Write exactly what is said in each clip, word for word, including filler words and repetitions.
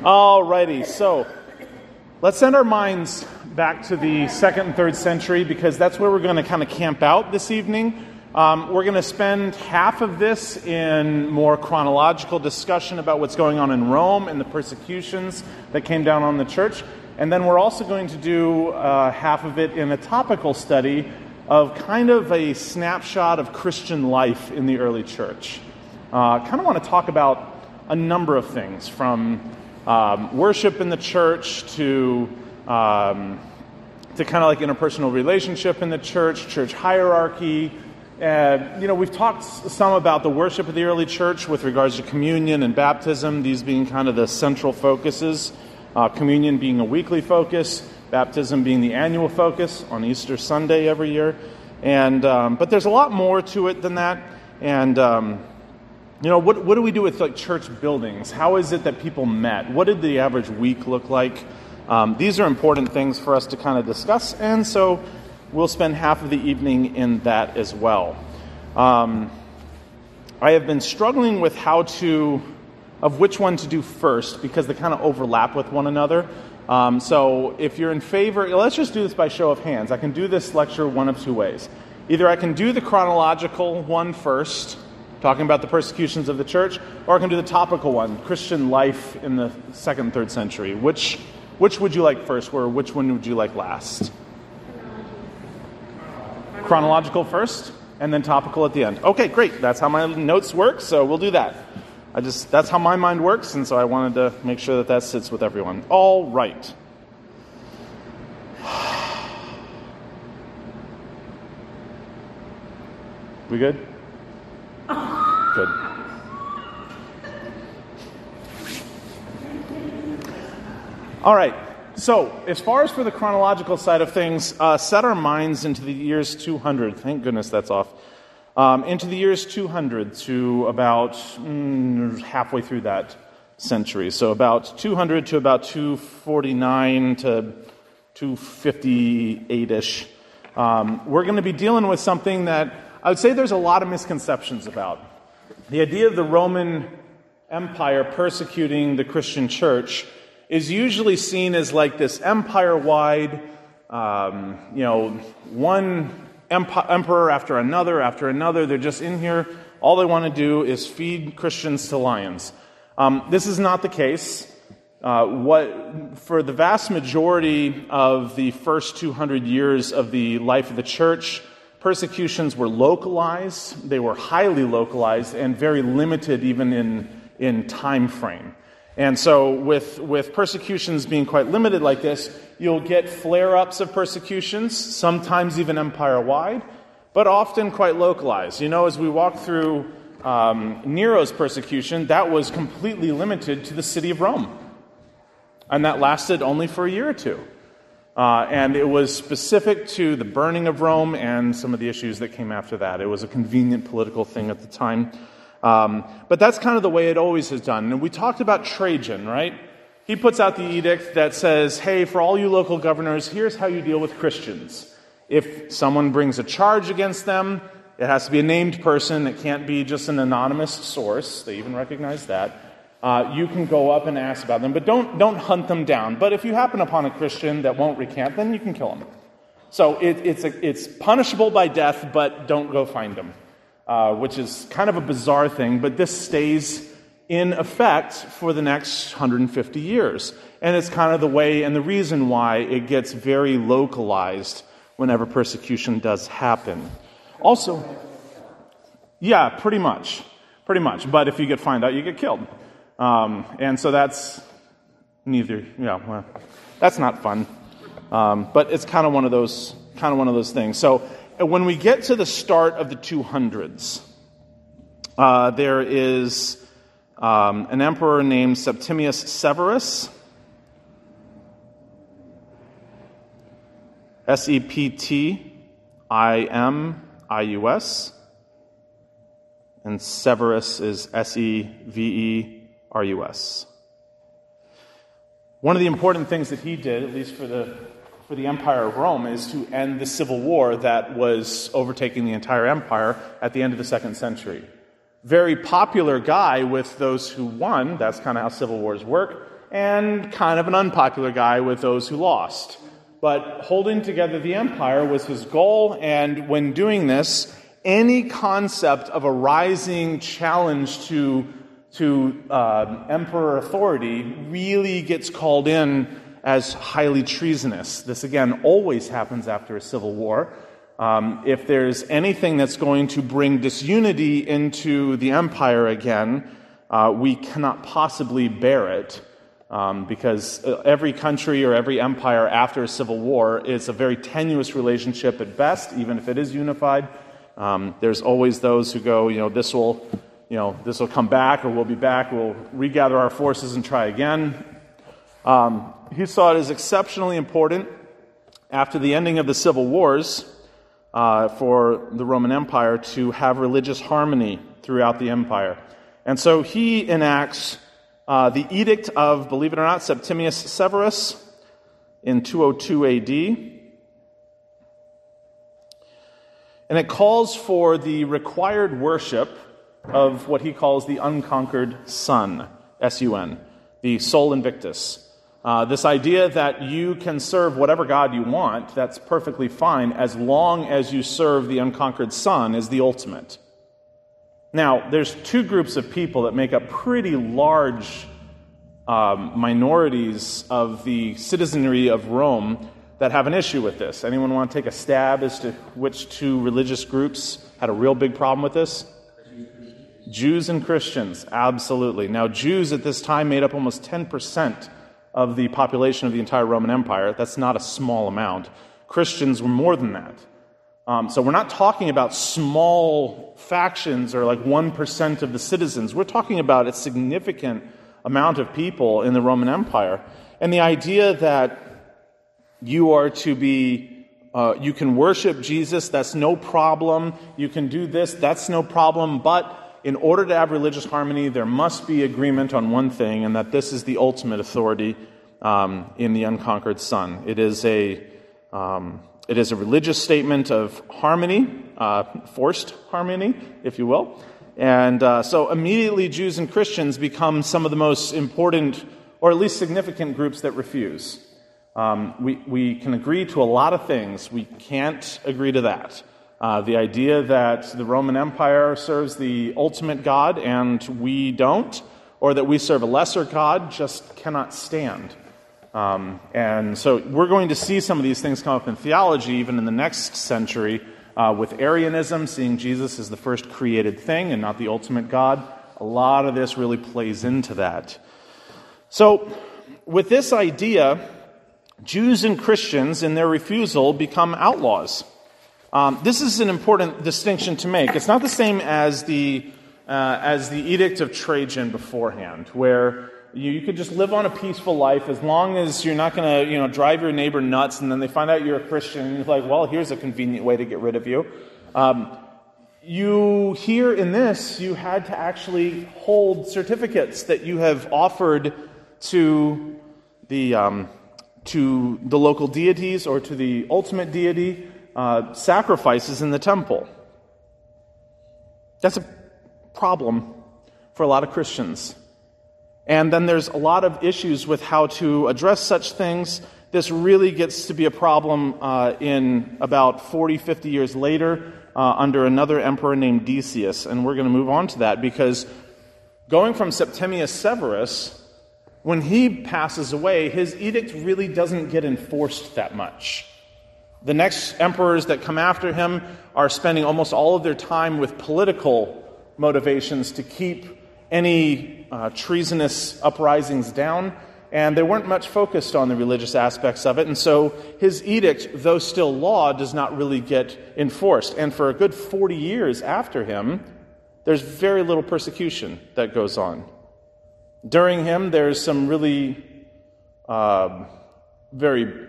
Alrighty, so let's send our minds back to the second and third century because that's where we're going to kind of camp out this evening. Um, we're going to spend half of this in more chronological discussion about what's going on in Rome and the persecutions that came down on the church. And then we're also going to do uh, half of it in a topical study of kind of a snapshot of Christian life in the early church. I uh, kind of want to talk about a number of things, from um, worship in the church to um, to kind of like interpersonal relationship in the church, church hierarchy. Uh, you know, we've talked some about the worship of the early church with regards to communion and baptism, these being kind of the central focuses. Uh, communion being a weekly focus, baptism being the annual focus on Easter Sunday every year. And um, but there's a lot more to it than that. And um, you know, what what do we do with like church buildings? How is it that people met? What did the average week look like? Um, these are important things for us to kind of discuss, and so we'll spend half of the evening in that as well. Um, I have been struggling with how to, of which one to do first, because they kind of overlap with one another. Um, so if you're in favor, let's just do this by show of hands. I can do this lecture one of two ways. Either I can do the chronological one first, talking about the persecutions of the church, or I can do the topical one, Christian life in the second and third century. Which which would you like first, or which one would you like last? Chronological first, and then topical at the end. Okay, great. That's how my notes work, so we'll do that. I just that's how my mind works, and so I wanted to make sure that that sits with everyone. All right. We good? Good. All right. So, as far as for the chronological side of things, uh, set our minds into the years two hundred. Thank goodness that's off. Um, into the years two hundred to about mm, halfway through that century. So about two hundred to about two forty-nine to two fifty-eight-ish. Um, we're going to be dealing with something that I would say there's a lot of misconceptions about. The idea of the Roman Empire persecuting the Christian church is usually seen as like this empire-wide, um, you know, one emperor after another after another. They're just in here. All they want to do is feed Christians to lions. Um, this is not the case. Uh, what for the vast majority of the first two hundred years of the life of the church, persecutions were localized. They were highly localized and very limited, even in in time frame. And so with, with persecutions being quite limited like this, you'll get flare-ups of persecutions, sometimes even empire-wide, but often quite localized. You know, as we walk through um, Nero's persecution, that was completely limited to the city of Rome. And that lasted only for a year or two. Uh, and it was specific to the burning of Rome and some of the issues that came after that. It was a convenient political thing at the time. Um, but that's kind of the way it always has done. And we talked about Trajan, right? He puts out the edict that says, hey, for all you local governors, here's how you deal with Christians. If someone brings a charge against them, it has to be a named person. It can't be just an anonymous source. They even recognize that. Uh, you can go up and ask about them, but don't don't hunt them down. But if you happen upon a Christian that won't recant, then you can kill them. So it, it's a, it's punishable by death, but don't go find them. Uh, which is kind of a bizarre thing, but this stays in effect for the next one hundred fifty years. And it's kind of the way and the reason why it gets very localized whenever persecution does happen. Also, yeah, pretty much. Pretty much. But if you get found out, you get killed. Um, and so that's neither, yeah, well, that's not fun. Um, but it's kind of one of those, kind of one of those things. So, when we get to the start of the two hundreds, uh, there is um, an emperor named Septimius Severus, S E P T I M I U S, and Severus is S E V E R U S. One of the important things that he did, at least for the for the Empire of Rome, is to end the civil war that was overtaking the entire empire at the end of the second century. Very popular guy with those who won. That's kind of how civil wars work. and kind of an unpopular guy with those who lost. But holding together the empire was his goal, and when doing this, any concept of a rising challenge to, to uh, emperor authority really gets called in as highly treasonous. This, again, always happens after a civil war. Um, if there's anything that's going to bring disunity into the empire again, uh, we cannot possibly bear it, um, because every country or every empire after a civil war is a very tenuous relationship at best, even if it is unified. Um, there's always those who go, you know, this will, you know, this will come back, or we'll be back, we'll regather our forces and try again. Um, he saw it as exceptionally important after the ending of the civil wars Uh, for the Roman Empire to have religious harmony throughout the empire. And so he enacts uh, the Edict of, believe it or not, Septimius Severus in two oh two A D. And it calls for the required worship of what he calls the unconquered Sun, S U N, the Sol Invictus. Uh, this idea that you can serve whatever God you want, that's perfectly fine, as long as you serve the unconquered Sun is the ultimate. Now, there's two groups of people that make up pretty large um, minorities of the citizenry of Rome that have an issue with this. Anyone want to take a stab as to which two religious groups had a real big problem with this? Jews and Christians, absolutely. Now, Jews at this time made up almost ten percent of the population of the entire Roman Empire. That's not a small amount. Christians were more than that. Um, so we're not talking about small factions or like one percent of the citizens. We're talking about a significant amount of people in the Roman Empire. And the idea that you are to be, uh, you can worship Jesus, that's no problem. You can do this, that's no problem. But in order to have religious harmony, there must be agreement on one thing, and that this is the ultimate authority um, in the unconquered Sun. It is a um, it is a religious statement of harmony, uh, forced harmony, if you will. And uh, so immediately Jews and Christians become some of the most important, or at least significant, groups that refuse. Um, we, we can agree to a lot of things. We can't agree to that. Uh, the idea that the Roman Empire serves the ultimate God and we don't, or that we serve a lesser God, just cannot stand. Um, and so we're going to see some of these things come up in theology even in the next century, uh, with Arianism, seeing Jesus as the first created thing and not the ultimate God. A lot of this really plays into that. So with this idea, Jews and Christians in their refusal become outlaws. Um, this is an important distinction to make. It's not the same as the uh, as the Edict of Trajan beforehand, where you, you could just live on a peaceful life as long as you're not going to, you know, drive your neighbor nuts, and then they find out you're a Christian, and you're like, well, here's a convenient way to get rid of you. Um, you here in this, you had to actually hold certificates that you have offered to the um, to the local deities or to the ultimate deity. Uh, sacrifices in the temple. That's a problem for a lot of Christians. And then there's a lot of issues with how to address such things. This really gets to be a problem uh, in about forty, fifty years later uh, under another emperor named Decius. And we're going to move on to that because going from Septimius Severus, when he passes away, his edict really doesn't get enforced that much. The next emperors that come after him are spending almost all of their time with political motivations to keep any uh, treasonous uprisings down, and they weren't much focused on the religious aspects of it, and so his edict, though still law, does not really get enforced. And for a good forty years after him, there's very little persecution that goes on. During him, there's some really uh, very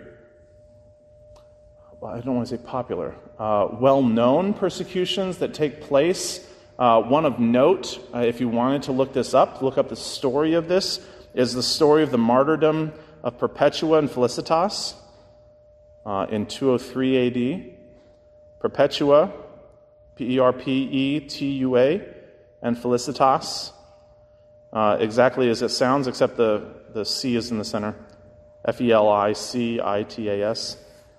I don't want to say popular, uh, well-known persecutions that take place. Uh, one of note, uh, if you wanted to look this up, look up the story of this, is the story of the martyrdom of Perpetua and Felicitas uh, in two oh three A D. Perpetua, P E R P E T U A, and Felicitas. uh, exactly as it sounds, except the, the C is in the center. F E L I C I T A S.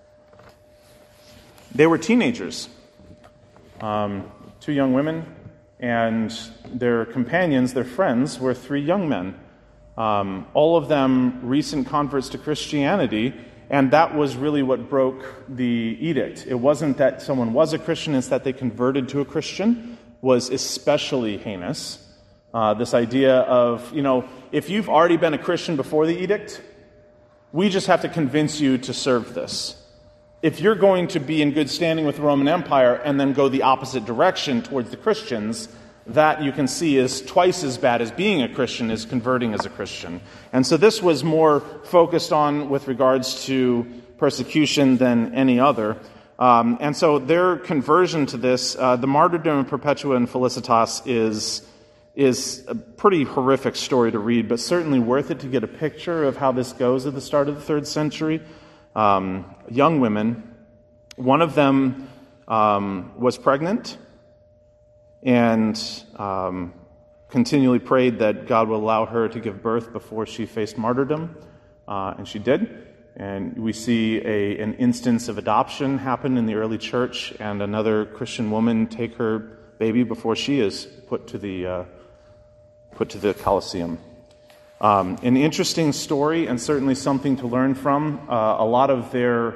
They were teenagers, um, two young women, and their companions, their friends, were three young men. Um, all of them recent converts to Christianity, and that was really what broke the edict. It wasn't that someone was a Christian, it's that they converted to a Christian was especially heinous. Uh, this idea of, you know, if you've already been a Christian before the edict, we just have to convince you to serve this. If you're going to be in good standing with the Roman Empire and then go the opposite direction towards the Christians, that you can see is twice as bad as being a Christian as converting as a Christian. And so this was more focused on with regards to persecution than any other. Um, and so their conversion to this, uh, the martyrdom of Perpetua and Felicitas is, is a pretty horrific story to read, but certainly worth it to get a picture of how this goes at the start of the third century. Um, young women, one of them um, was pregnant, and um, continually prayed that God would allow her to give birth before she faced martyrdom, uh, and she did. And we see a, an instance of adoption happen in the early church, and another Christian woman take her baby before she is put to the uh, put to the Colosseum. Um, an interesting story, and certainly something to learn from. Uh, a lot of their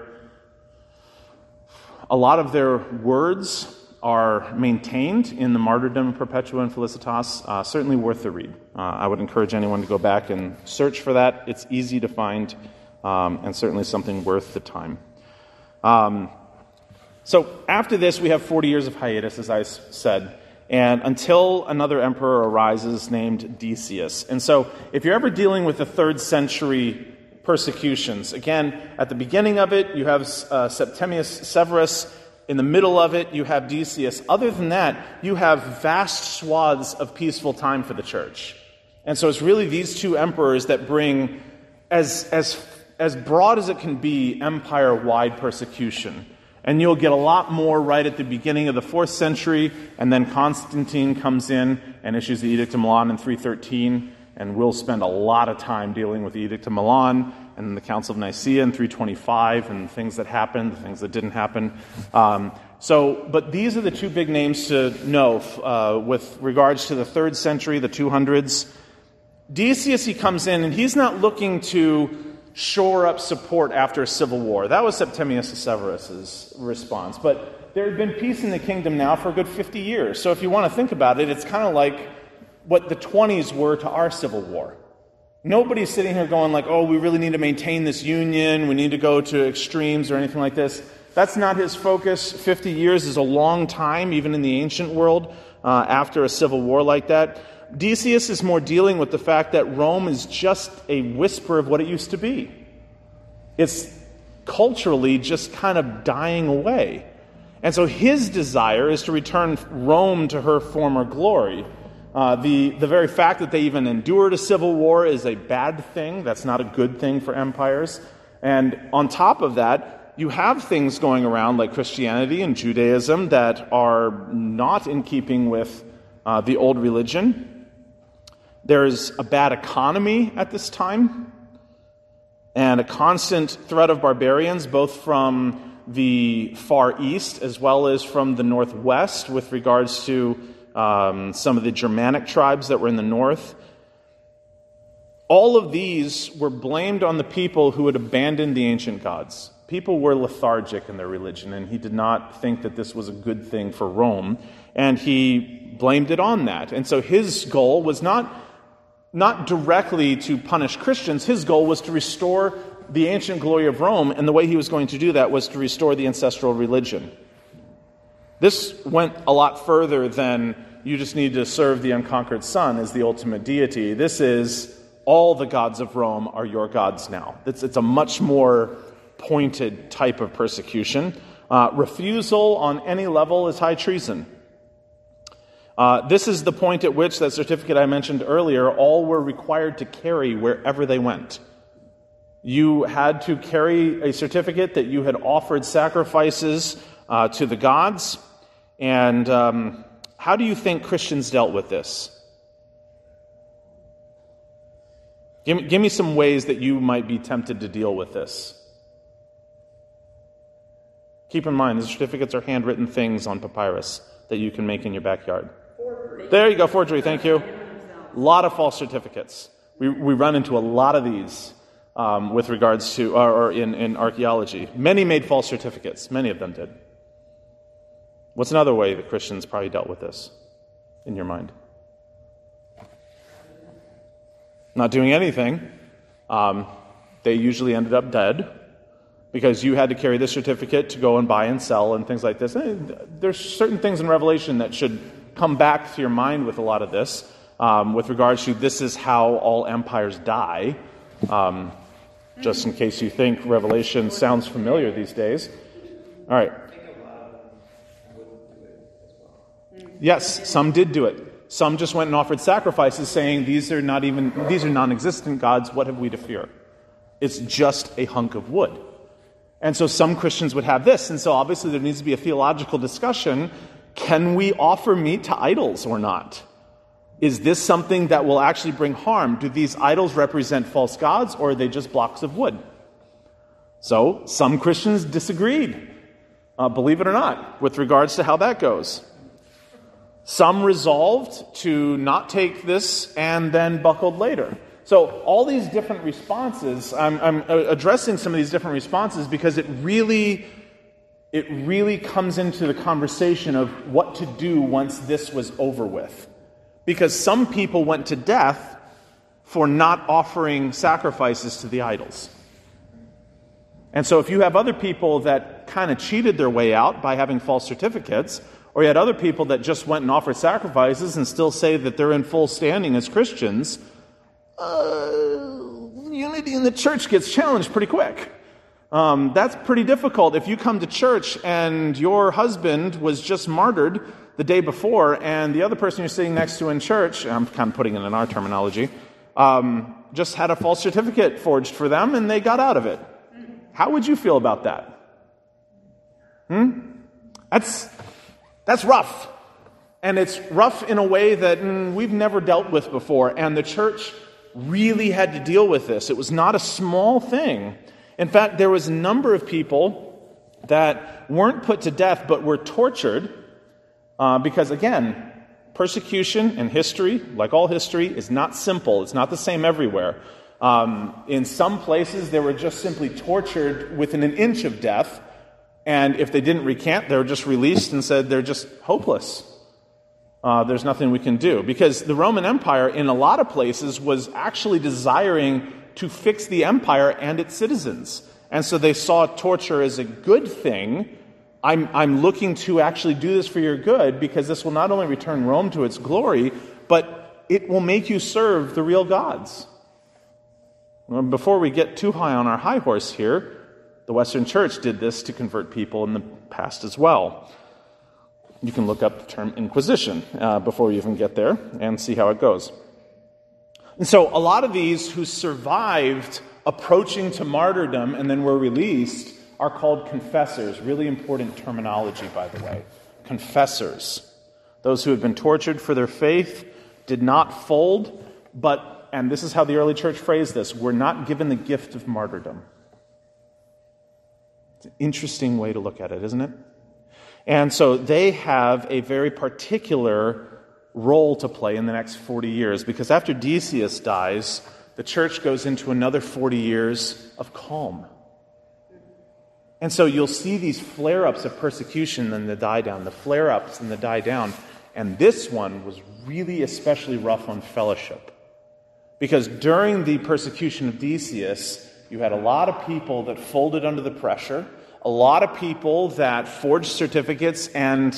a lot of their words are maintained in the martyrdom of Perpetua and Felicitas, uh, certainly worth the read. Uh, I would encourage anyone to go back and search for that. It's easy to find, um, and certainly something worth the time. Um, so after this, we have forty years of hiatus, as I s- said, and until another emperor arises named Decius. And so if you're ever dealing with the third century persecutions, again, at the beginning of it, you have uh, Septimius Severus. In the middle of it, you have Decius. Other than that, you have vast swaths of peaceful time for the church. And so it's really these two emperors that bring, as, as, as broad as it can be, empire-wide persecution. And you'll get a lot more right at the beginning of the fourth century, and then Constantine comes in and issues the Edict of Milan in three thirteen, and we'll spend a lot of time dealing with the Edict of Milan and the Council of Nicaea in three twenty-five, and things that happened, the things that didn't happen. Um, so, but these are the two big names to know uh, with regards to the third century, the two hundreds. Decius, he comes in, and he's not looking to shore up support after a civil war. That was Septimius Severus's response. But there had been peace in the kingdom now for a good fifty years. So if you want to think about it, it's kind of like what the twenties were to our civil war. Nobody's sitting here going like, oh, we really need to maintain this union, we need to go to extremes or anything like this. That's not his focus. fifty years is a long time, even in the ancient world, uh, after a civil war like that. Decius is more dealing with the fact that Rome is just a whisper of what it used to be. It's culturally just kind of dying away. And so his desire is to return Rome to her former glory. Uh, the, the very fact that they even endured a civil war is a bad thing. That's not a good thing for empires. And on top of that, you have things going around like Christianity and Judaism that are not in keeping with uh, the old religion. There's a bad economy at this time, and a constant threat of barbarians, both from the Far East as well as from the Northwest, with regards to um, some of the Germanic tribes that were in the north. All of these were blamed on the people who had abandoned the ancient gods. People were lethargic in their religion, and he did not think that this was a good thing for Rome, and he blamed it on that. And so his goal was not Not directly to punish Christians. His goal was to restore the ancient glory of Rome, and the way he was going to do that was to restore the ancestral religion. This went a lot further than you just need to serve the unconquered sun as the ultimate deity. This is all the gods of Rome are your gods now. It's, it's a much more pointed type of persecution. Uh, refusal on any level is high treason. Uh, this is the point at which that certificate I mentioned earlier, all were required to carry wherever they went. You had to carry a certificate that you had offered sacrifices uh, to the gods. And um, how do you think Christians dealt with this? Give me, give me some ways that you might be tempted to deal with this. Keep in mind, the certificates are handwritten things on papyrus that you can make in your backyard. Forgery. There you go, forgery, thank you. A lot of false certificates. We we run into a lot of these um, with regards to, or, or in, in archaeology. Many made false certificates. Many of them did. What's another way that Christians probably dealt with this in your mind? Not doing anything. Um, they usually ended up dead because you had to carry this certificate to go and buy and sell and things like this. There's certain things in Revelation that should come back to your mind with a lot of this. Um, with regards to this is how all empires die, um, just in case you think Revelation sounds familiar these days. All right. Yes, some did do it. Some just went and offered sacrifices saying, these are not even, these are non-existent gods, what have we to fear? It's just a hunk of wood. And so some Christians would have this, and so obviously there needs to be a theological discussion. Can we offer meat to idols or not? Is this something that will actually bring harm? Do these idols represent false gods, or are they just blocks of wood? So, some Christians disagreed, uh, believe it or not, with regards to how that goes. Some resolved to not take this and then buckled later. So, all these different responses, I'm, I'm addressing some of these different responses because it really, it really comes into the conversation of what to do once this was over with. Because some people went to death for not offering sacrifices to the idols. And so if you have other people that kind of cheated their way out by having false certificates, or you had other people that just went and offered sacrifices and still say that they're in full standing as Christians, uh, unity in the church gets challenged pretty quick. Um, that's pretty difficult. If you come to church and your husband was just martyred the day before, and the other person you're sitting next to in church, I'm kind of putting it in our terminology, um, just had a false certificate forged for them, and they got out of it. How would you feel about that? Hmm? That's that's rough. And it's rough in a way that mm, we've never dealt with before, and the church really had to deal with this. It was not a small thing. In fact, there was a number of people that weren't put to death, but were tortured, Uh, because, again, persecution in history, like all history, is not simple. It's not the same everywhere. Um, in some places, they were just simply tortured within an inch of death, and if they didn't recant, they were just released and said they're just hopeless. Uh, there's nothing we can do. Because the Roman Empire, in a lot of places, was actually desiring to fix the empire and its citizens. And so they saw torture as a good thing. I'm, I'm looking to actually do this for your good because this will not only return Rome to its glory, but it will make you serve the real gods. Well, before we get too high on our high horse here, the Western Church did this to convert people in the past as well. You can look up the term Inquisition uh, before you even get there and see how it goes. And so a lot of these who survived approaching to martyrdom and then were released are called confessors. Really important terminology, by the way. Confessors. Those who had been tortured for their faith did not fold, but, and this is how the early church phrased this, were not given the gift of martyrdom. It's an interesting way to look at it, isn't it? And so they have a very particular role to play in the next forty years, because after Decius dies, the church goes into another forty years of calm. And so you'll see these flare-ups of persecution and the die-down, the flare-ups and the die-down. And this one was really especially rough on fellowship. Because during the persecution of Decius, you had a lot of people that folded under the pressure, a lot of people that forged certificates and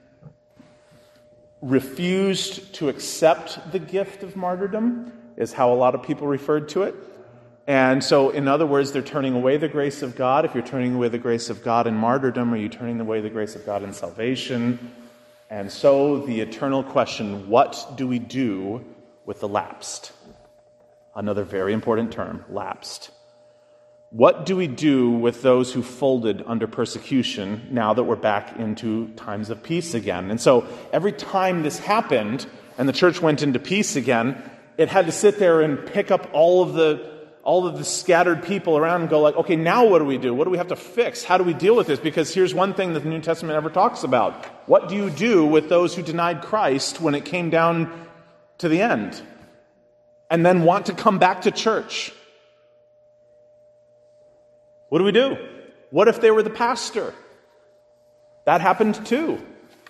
refused to accept the gift of martyrdom, is how a lot of people referred to it. And so, in other words, they're turning away the grace of God. If you're turning away the grace of God in martyrdom, are you turning away the grace of God in salvation? And so, the eternal question, what do we do with the lapsed? Another very important term, lapsed. What do we do with those who folded under persecution now that we're back into times of peace again? And so, every time this happened, and the church went into peace again, it had to sit there and pick up all of the all of the scattered people around and go like, okay, now what do we do? What do we have to fix? How do we deal with this? Because here's one thing that the New Testament never talks about. What do you do with those who denied Christ when it came down to the end and then want to come back to church? What do we do? What if they were the pastor? That happened too.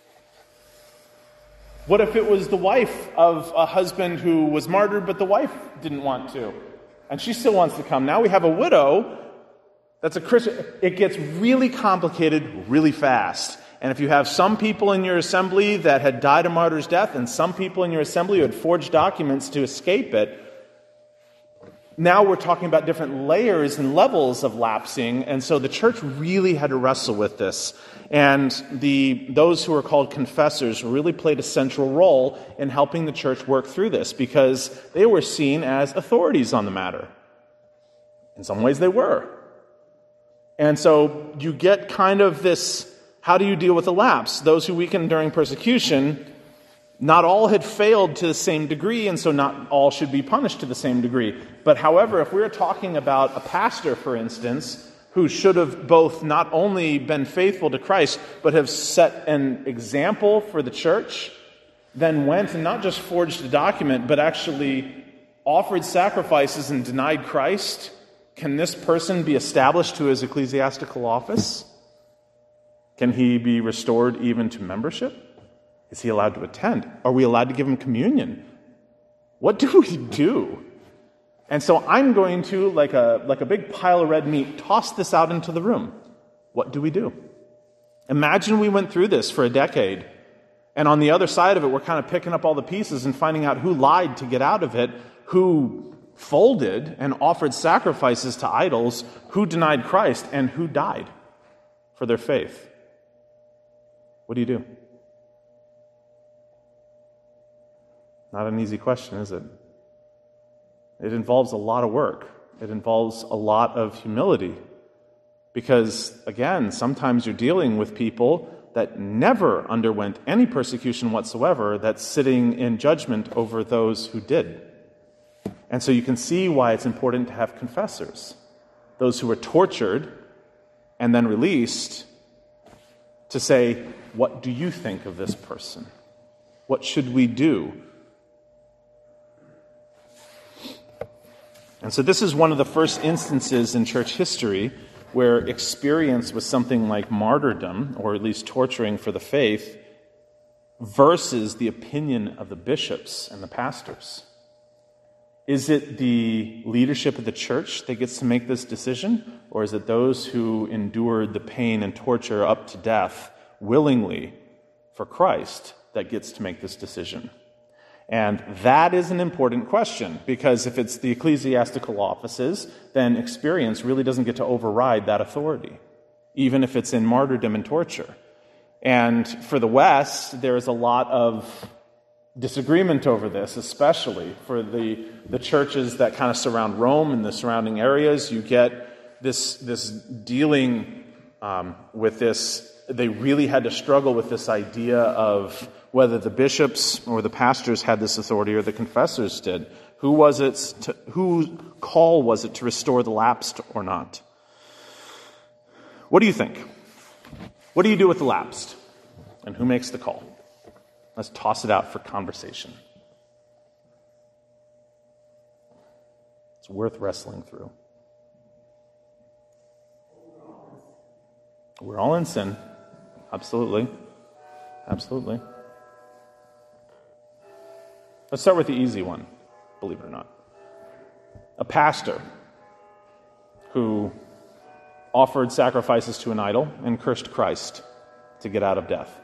What if it was the wife of a husband who was martyred, but the wife didn't want to? And she still wants to come. Now we have a widow that's a Christian. It gets really complicated really fast. And if you have some people in your assembly that had died a martyr's death and some people in your assembly who had forged documents to escape it, now we're talking about different layers and levels of lapsing. And so the church really had to wrestle with this. And the those who are called confessors really played a central role in helping the church work through this because they were seen as authorities on the matter. In some ways they were. And so you get kind of this, how do you deal with the lapse? Those who weakened during persecution, not all had failed to the same degree, and so not all should be punished to the same degree. But however, if we're talking about a pastor, for instance, who should have both not only been faithful to Christ, but have set an example for the church, then went and not just forged a document, but actually offered sacrifices and denied Christ, can this person be established to his ecclesiastical office? Can he be restored even to membership? Is he allowed to attend? Are we allowed to give him communion? What do we do? And so I'm going to, like a like a big pile of red meat, toss this out into the room. What do we do? Imagine we went through this for a decade, and on the other side of it, we're kind of picking up all the pieces and finding out who lied to get out of it, who folded and offered sacrifices to idols, who denied Christ, and who died for their faith. What do you do? Not an easy question, is it? It involves a lot of work. It involves a lot of humility. Because, again, sometimes you're dealing with people that never underwent any persecution whatsoever that's sitting in judgment over those who did. And so you can see why it's important to have confessors. Those who were tortured and then released to say, what do you think of this person? What should we do? And so this is one of the first instances in church history where experience was something like martyrdom, or at least torturing for the faith, versus the opinion of the bishops and the pastors. Is it the leadership of the church that gets to make this decision? Or is it those who endured the pain and torture up to death willingly for Christ that gets to make this decision? And that is an important question, because if it's the ecclesiastical offices, then experience really doesn't get to override that authority, even if it's in martyrdom and torture. And for the West, there is a lot of disagreement over this, especially for the, the churches that kind of surround Rome and the surrounding areas. You get this, this dealing um, with this. They really had to struggle with this idea of whether the bishops or the pastors had this authority or the confessors did. Who was it? To, whose call was it to restore the lapsed or not? What do you think? What do you do with the lapsed? And who makes the call? Let's toss it out for conversation. It's worth wrestling through. We're all in sin. Absolutely. Absolutely. Let's start with the easy one, believe it or not. A pastor who offered sacrifices to an idol and cursed Christ to get out of death.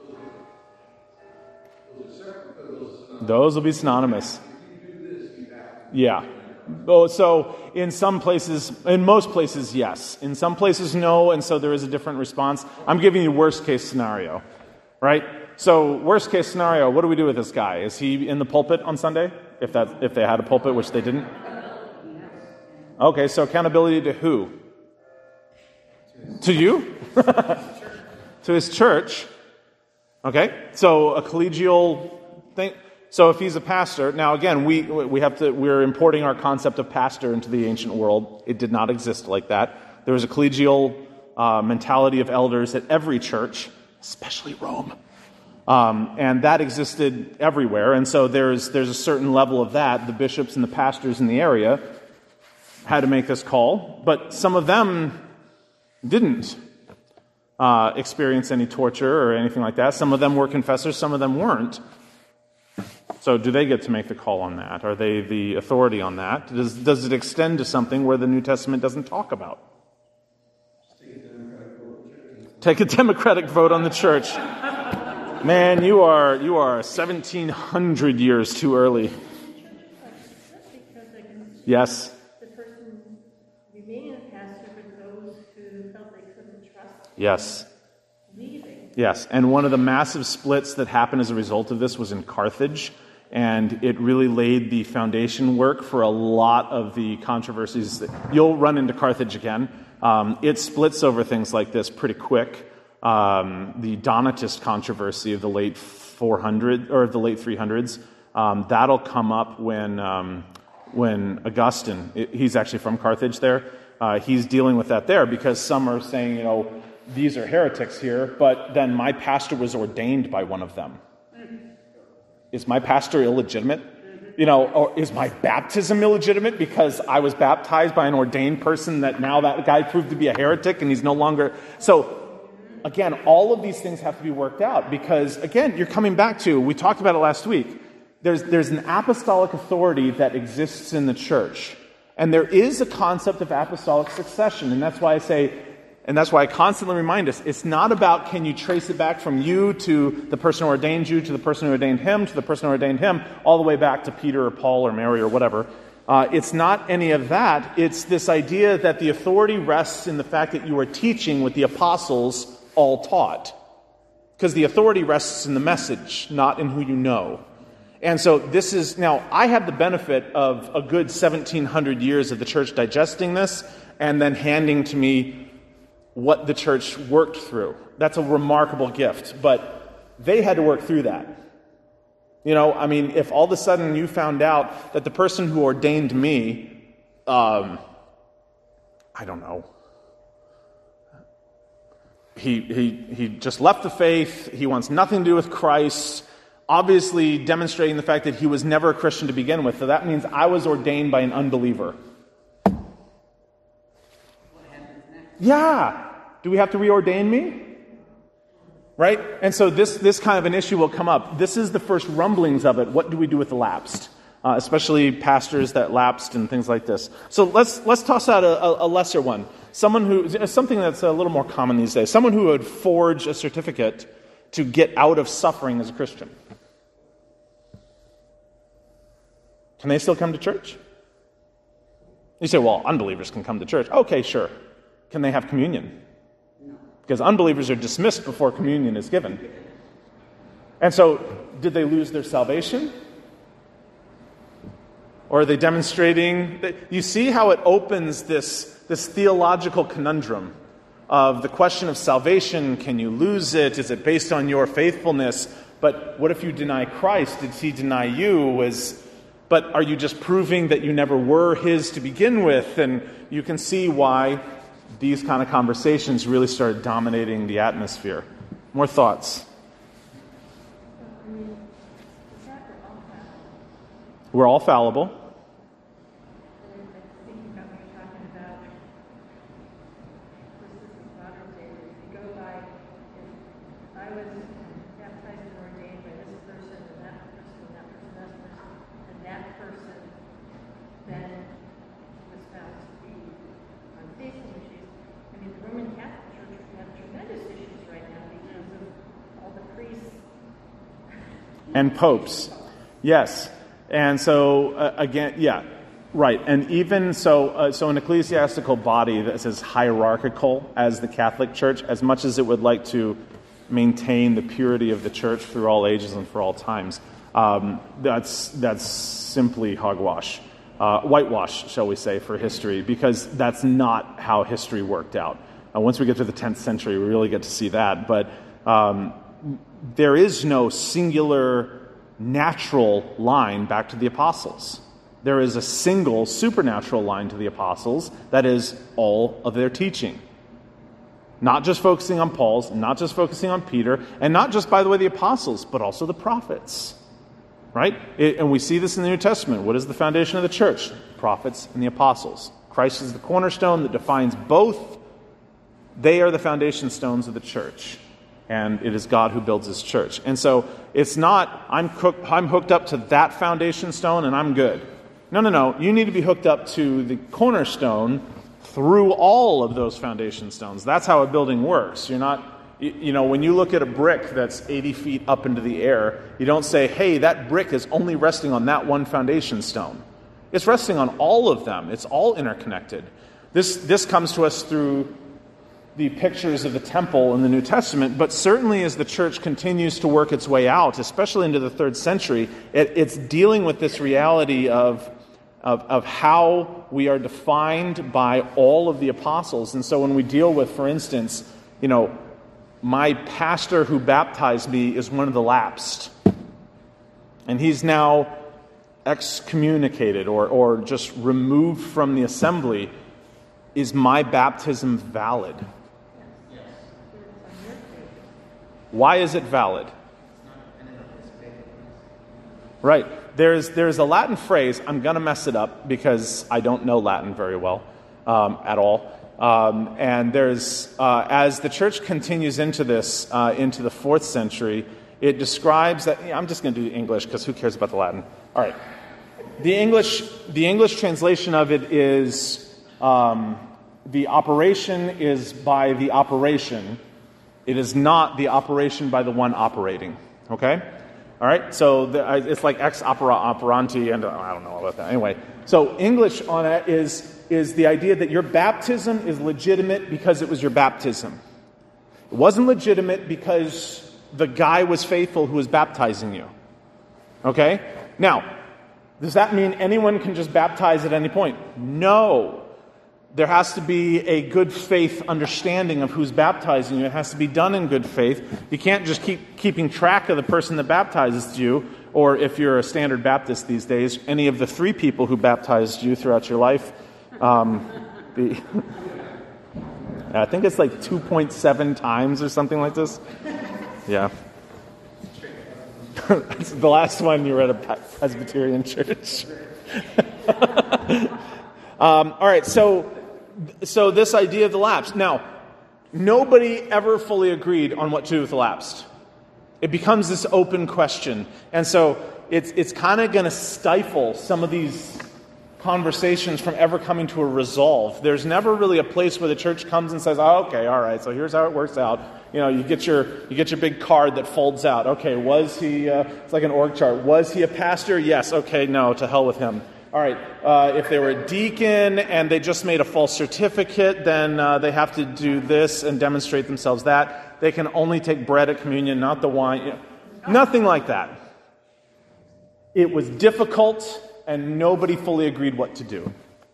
Those will be synonymous. Yeah. Oh, so in some places, in most places, yes. In some places, no, and so there is a different response. I'm giving you worst case scenario, right? So worst case scenario, what do we do with this guy? Is he in the pulpit on Sunday? If that, if they had a pulpit, which they didn't? Okay, so accountability to who? To you? To his church. Okay, so a collegial thing. So if he's a pastor, now again, we we have to we're importing our concept of pastor into the ancient world. It did not exist like that. There was a collegial uh, mentality of elders at every church, especially Rome, um, and that existed everywhere. And so there's there's a certain level of that. The bishops and the pastors in the area had to make this call, but some of them didn't uh, experience any torture or anything like that. Some of them were confessors, some of them weren't. So do they get to make the call on that? Are they the authority on that? Does, does it extend to something where the New Testament doesn't talk about? Take a democratic vote on the church. Man, you are you are seventeen hundred years too early. Yes. The person remaining a pastor for those who felt they couldn't trust. Yes. Leaving. Yes, and one of the massive splits that happened as a result of this was in Carthage, and it really laid the foundation work for a lot of the controversies. That, you'll run into Carthage again. Um, it splits over things like this pretty quick. Um, the Donatist controversy of the late four hundred or the late three hundreds, um, that'll come up when um, when Augustine, it, he's actually from Carthage there, uh, he's dealing with that there because some are saying, you know, these are heretics here, but then my pastor was ordained by one of them. Is my pastor illegitimate? You know, or is my baptism illegitimate because I was baptized by an ordained person that now that guy proved to be a heretic and he's no longer... So, again, all of these things have to be worked out because, again, you're coming back to, we talked about it last week, there's, there's an apostolic authority that exists in the church. And there is a concept of apostolic succession, and that's why I say... And that's why I constantly remind us, it's not about can you trace it back from you to the person who ordained you, to the person who ordained him, to the person who ordained him, all the way back to Peter or Paul or Mary or whatever. Uh, it's not any of that. It's this idea that the authority rests in the fact that you are teaching what the apostles all taught. Because the authority rests in the message, not in who you know. And so this is, now I have the benefit of a good seventeen hundred years of the church digesting this and then handing to me what the church worked through. That's a remarkable gift, but they had to work through that. You know, I mean, if all of a sudden you found out that the person who ordained me, um, I don't know, he, he, he just left the faith, he wants nothing to do with Christ, obviously demonstrating the fact that he was never a Christian to begin with, so that means I was ordained by an unbeliever. Yeah. Do we have to reordain me? Right? And so this this kind of an issue will come up. This is the first rumblings of it. What do we do with the lapsed? Uh, especially pastors that lapsed and things like this. So let's let's toss out a, a lesser one. Someone who something that's a little more common these days. Someone who would forge a certificate to get out of suffering as a Christian. Can they still come to church? You say, well, unbelievers can come to church. Okay, sure. Can they have communion? No. Because unbelievers are dismissed before communion is given. And so, did they lose their salvation? Or are they demonstrating... that you see how it opens this, this theological conundrum of the question of salvation. Can you lose it? Is it based on your faithfulness? But what if you deny Christ? Did he deny you? Is, but are you just proving that you never were his to begin with? And you can see why these kind of conversations really started dominating the atmosphere. More thoughts? We're all fallible. And popes, yes. And so, uh, again, yeah, right. And even so, uh, so an ecclesiastical body that's as hierarchical as the Catholic Church, as much as it would like to maintain the purity of the Church through all ages and for all times, um, that's that's simply hogwash. Uh, whitewash, shall we say, for history, because that's not how history worked out. Uh, once we get to the tenth century, we really get to see that. But um, there is no singular natural line back to the apostles. There is a single supernatural line to the apostles that is all of their teaching. Not just focusing on Paul's, not just focusing on Peter, and not just, by the way, the apostles, but also the prophets. Right? It, and we see this in the New Testament. What is the foundation of the church? Prophets and the apostles. Christ is the cornerstone that defines both. They are the foundation stones of the church. And it is God who builds his church. And so it's not, I'm, cook, I'm hooked up to that foundation stone and I'm good. No, no, no. You need to be hooked up to the cornerstone through all of those foundation stones. That's how a building works. You're not, you, you know, when you look at a brick that's eighty feet up into the air, you don't say, hey, that brick is only resting on that one foundation stone. It's resting on all of them. It's all interconnected. This, this comes to us through the pictures of the temple in the New Testament, but certainly as the church continues to work its way out, especially into the third century, it, it's dealing with this reality of, of, of how we are defined by all of the apostles. And so when we deal with, for instance, you know, my pastor who baptized me is one of the lapsed, and he's now excommunicated or, or just removed from the assembly. Is my baptism valid? Why is it valid? Right. There's there's a Latin phrase. I'm going to mess it up because I don't know Latin very well um, at all. Um, and there's uh, as the church continues into this uh, into the fourth century, it describes that. Yeah, I'm just going to do English because who cares about the Latin? All right. The English the English translation of it is um, the operation is by the operation. It is not the operation by the one operating. Okay? All right? So the, it's like ex opera operanti, and uh, I don't know about that. Anyway, so English on it is, is the idea that your baptism is legitimate because it was your baptism. It wasn't legitimate because the guy was faithful who was baptizing you. Okay? Now, does that mean anyone can just baptize at any point? No. There has to be a good faith understanding of who's baptizing you. It has to be done in good faith. You can't just keep keeping track of the person that baptizes you, or if you're a standard Baptist these days, any of the three people who baptized you throughout your life. Um, the, I think it's like two point seven times or something like this. Yeah. The last one you were at a Presbyterian church. um, all right, so so this idea of the lapsed. Now, nobody ever fully agreed on what to do with the lapsed. It becomes this open question. And so it's it's kind of going to stifle some of these conversations from ever coming to a resolve. There's never really a place where the church comes and says, oh, okay, all right, so here's how it works out. You know, you get your you get your big card that folds out. Okay, was he, uh, it's like an org chart. Was he a pastor? Yes. Okay, no, to hell with him. All right, uh, if they were a deacon and they just made a false certificate, then uh, they have to do this and demonstrate themselves that. They can only take bread at communion, not the wine. You know, nothing like that. It was difficult, and nobody fully agreed what to do.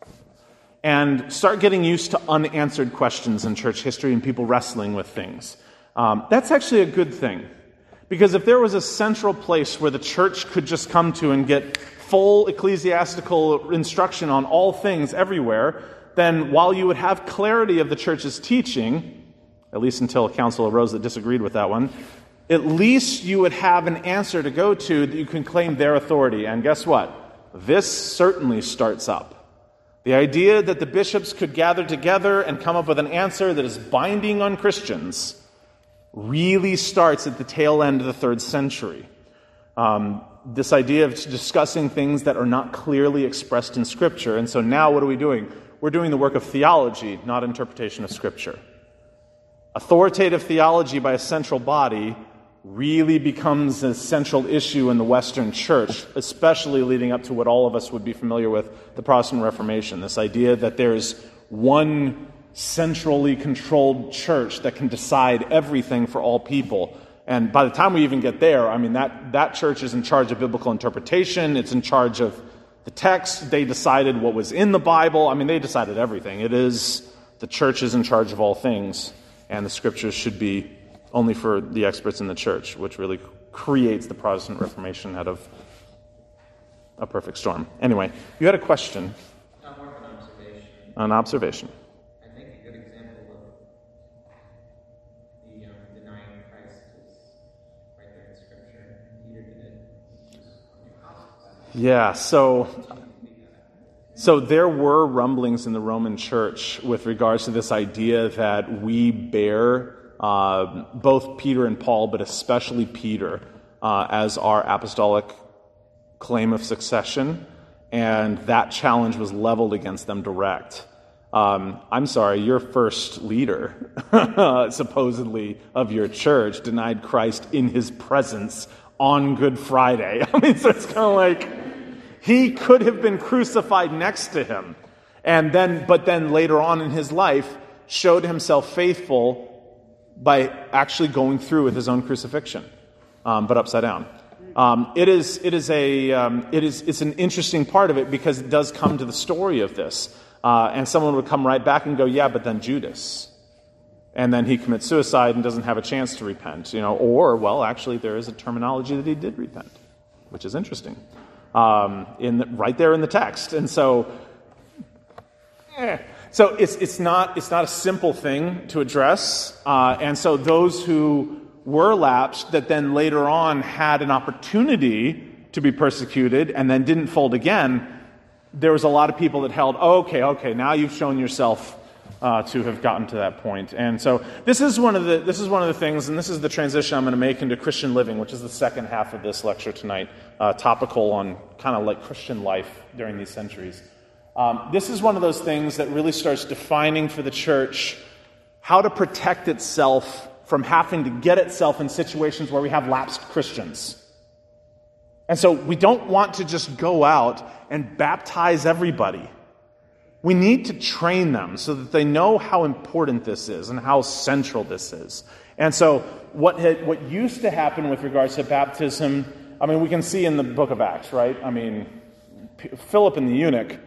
And start getting used to unanswered questions in church history and people wrestling with things. Um, that's actually a good thing. Because if there was a central place where the church could just come to and get full ecclesiastical instruction on all things everywhere, then while you would have clarity of the church's teaching, at least until a council arose that disagreed with that one, at least you would have an answer to go to that you can claim their authority. And guess what? This certainly starts up. The idea that the bishops could gather together and come up with an answer that is binding on Christians really starts at the tail end of the third century. Um, this idea of discussing things that are not clearly expressed in Scripture. And so now what are we doing? We're doing the work of theology, not interpretation of Scripture. Authoritative theology by a central body really becomes a central issue in the Western Church, especially leading up to what all of us would be familiar with, the Protestant Reformation. This idea that there's one centrally controlled church that can decide everything for all people. And by the time we even get there, I mean, that, that church is in charge of biblical interpretation. It's in charge of the text. They decided what was in the Bible. I mean, they decided everything. It is, the church is in charge of all things, and the Scriptures should be only for the experts in the church, which really creates the Protestant Reformation out of a perfect storm. Anyway, you had a question. Not more of an observation. An observation. I think a good example of the um, denying Christ is right there in Scripture. Peter did it. Yeah, so so there were rumblings in the Roman Church with regards to this idea that we bear uh, both Peter and Paul, but especially Peter, uh, as our apostolic claim of succession, and that challenge was leveled against them direct. Um, I'm sorry, your first leader, supposedly, of your church denied Christ in his presence on Good Friday. I mean, so it's kind of like he could have been crucified next to him, and then, but then later on in his life, showed himself faithful by actually going through with his own crucifixion, um, but upside down. Um, it is, it is a, um, it is, it's an interesting part of it because it does come to the story of this. Uh, and someone would come right back and go, yeah, but then Judas. And then he commits suicide and doesn't have a chance to repent, you know, or, well, actually there is a terminology that he did repent, which is interesting, um, in the, right there in the text. And so, eh. so it's, it's not, it's not a simple thing to address. Uh, and so those who were lapsed that then later on had an opportunity to be persecuted and then didn't fold again, there was a lot of people that held, oh, okay, okay, now you've shown yourself uh, to have gotten to that point. And so this is one of the this is one of the things, and this is the transition I'm going to make into Christian living, which is the second half of this lecture tonight, uh, topical on kind of like Christian life during these centuries. Um, this is one of those things that really starts defining for the church how to protect itself from having to get itself in situations where we have lapsed Christians. And so we don't want to just go out and baptize everybody. We need to train them so that they know how important this is and how central this is. And so what had, what used to happen with regards to baptism, I mean, we can see in the book of Acts, right? I mean, P- Philip and the eunuch,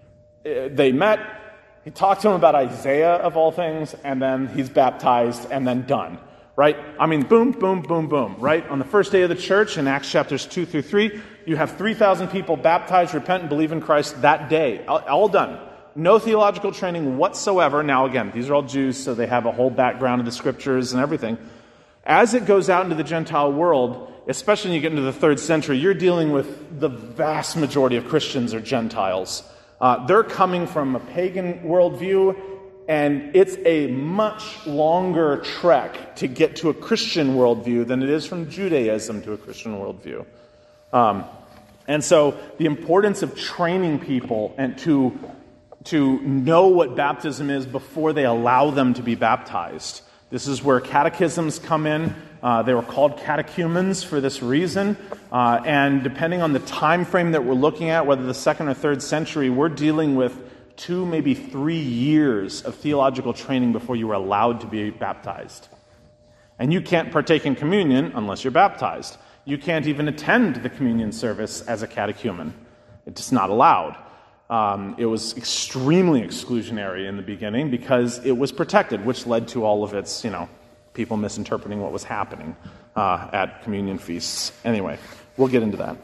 they met. He talked to him about Isaiah, of all things, and then he's baptized, and then done, right? I mean, boom, boom, boom, boom, right? On the first day of the church, in Acts chapters two through three, you have three thousand people baptized, repent, and believe in Christ that day. All, all done. No theological training whatsoever. Now, again, these are all Jews, so they have a whole background of the scriptures and everything. As it goes out into the Gentile world, especially when you get into the third century, you're dealing with the vast majority of Christians are Gentiles. Uh, they're coming from a pagan worldview, and it's a much longer trek to get to a Christian worldview than it is from Judaism to a Christian worldview. Um, and so the importance of training people and to, to know what baptism is before they allow them to be baptized. This is where catechisms come in. Uh, they were called catechumens for this reason. Uh, and depending on the time frame that we're looking at, whether the second or third century, we're dealing with two, maybe three years of theological training before you were allowed to be baptized. And you can't partake in communion unless you're baptized. You can't even attend the communion service as a catechumen. It's not allowed. Um, it was extremely exclusionary in the beginning because it was protected, which led to all of its, you know, people misinterpreting what was happening uh, at communion feasts. Anyway, we'll get into that.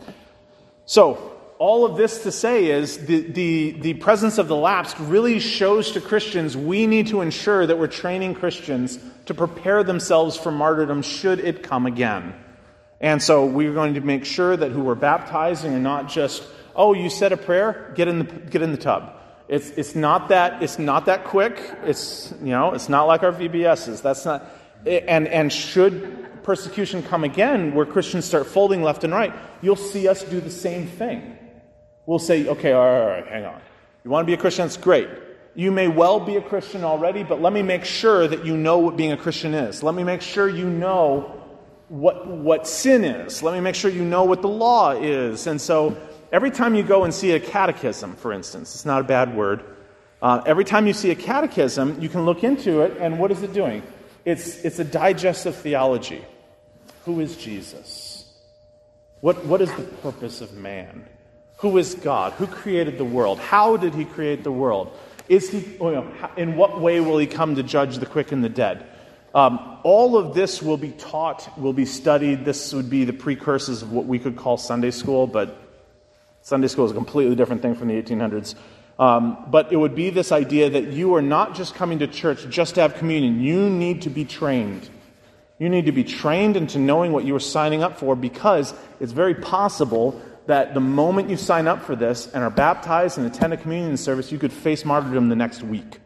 So, all of this to say is the, the, the presence of the lapsed really shows to Christians we need to ensure that we're training Christians to prepare themselves for martyrdom should it come again. And so we're going to make sure that who we're baptizing are not just, oh, you said a prayer, get in the get in the tub. It's it's not that it's not that quick. It's you know it's not like our V B S's. That's not. And and should persecution come again, where Christians start folding left and right, you'll see us do the same thing. We'll say, okay, all right, all right, hang on. You want to be a Christian? That's great. You may well be a Christian already, but let me make sure that you know what being a Christian is. Let me make sure you know what what sin is. Let me make sure you know what the law is. And so every time you go and see a catechism, for instance, it's not a bad word. Uh, every time you see a catechism, you can look into it, and what is it doing? It's it's a digestive theology. Who is Jesus? What what is the purpose of man? Who is God? Who created the world? How did he create the world? Is he? You know, in what way will he come to judge the quick and the dead? Um, all of this will be taught, will be studied. This would be the precursors of what we could call Sunday school, but Sunday school is a completely different thing from the eighteen hundreds. Um, but it would be this idea that you are not just coming to church just to have communion. You need to be trained. You need to be trained into knowing what you are signing up for, because it's very possible that the moment you sign up for this and are baptized and attend a communion service, you could face martyrdom the next week.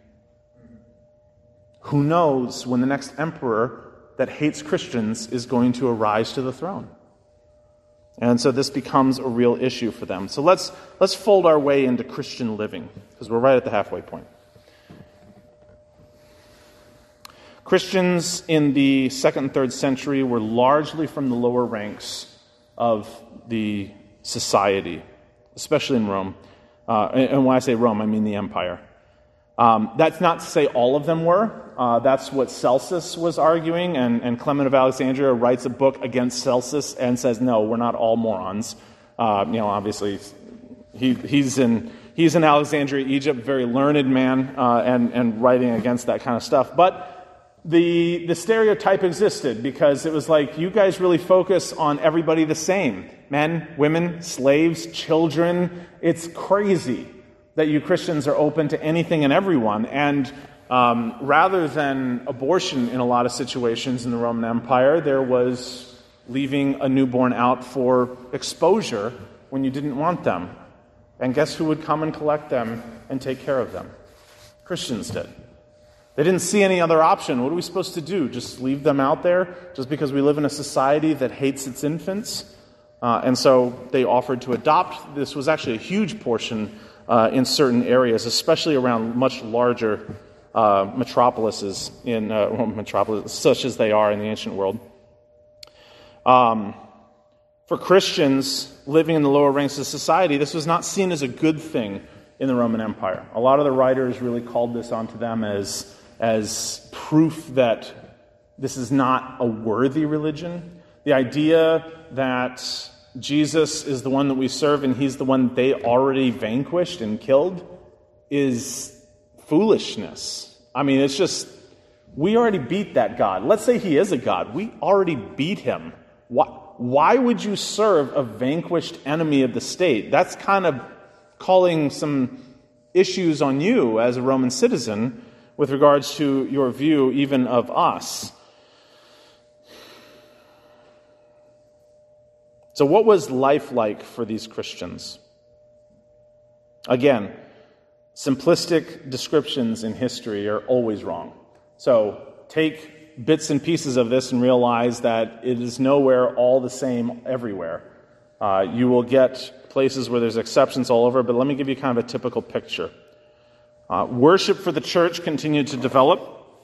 Who knows when the next emperor that hates Christians is going to arise to the throne? And so this becomes a real issue for them. So let's let's fold our way into Christian living, because we're right at the halfway point. Christians in the second and third century were largely from the lower ranks of the society, especially in Rome. Uh, and when I say Rome, I mean the empire. Um, that's not to say all of them were. Uh, that's what Celsus was arguing, and, and Clement of Alexandria writes a book against Celsus and says, no, we're not all morons. Uh, you know, obviously, he, he's in he's in Alexandria, Egypt, very learned man, uh, and and writing against that kind of stuff. But the the stereotype existed, because it was like, you guys really focus on everybody the same: men, women, slaves, children. It's crazy that you Christians are open to anything and everyone. And um, rather than abortion in a lot of situations in the Roman Empire, there was leaving a newborn out for exposure when you didn't want them. And guess who would come and collect them and take care of them? Christians did. They didn't see any other option. What are we supposed to do? Just leave them out there just because we live in a society that hates its infants? Uh, and so they offered to adopt. This was actually a huge portion Uh, in certain areas, especially around much larger uh, metropolises, in uh, well, metropolis such as they are in the ancient world. Um, for Christians living in the lower ranks of society, this was not seen as a good thing in the Roman Empire. A lot of the writers really called this onto them as as proof that this is not a worthy religion. The idea that Jesus is the one that we serve and he's the one they already vanquished and killed is foolishness. I mean, it's just, we already beat that God. Let's say he is a God. We already beat him. Why, why would you serve a vanquished enemy of the state? That's kind of calling some issues on you as a Roman citizen with regards to your view even of us. So what was life like for these Christians? Again, simplistic descriptions in history are always wrong. So take bits and pieces of this and realize that it is nowhere all the same everywhere. Uh, you will get places where there's exceptions all over, but let me give you kind of a typical picture. Uh, worship for the church continued to develop,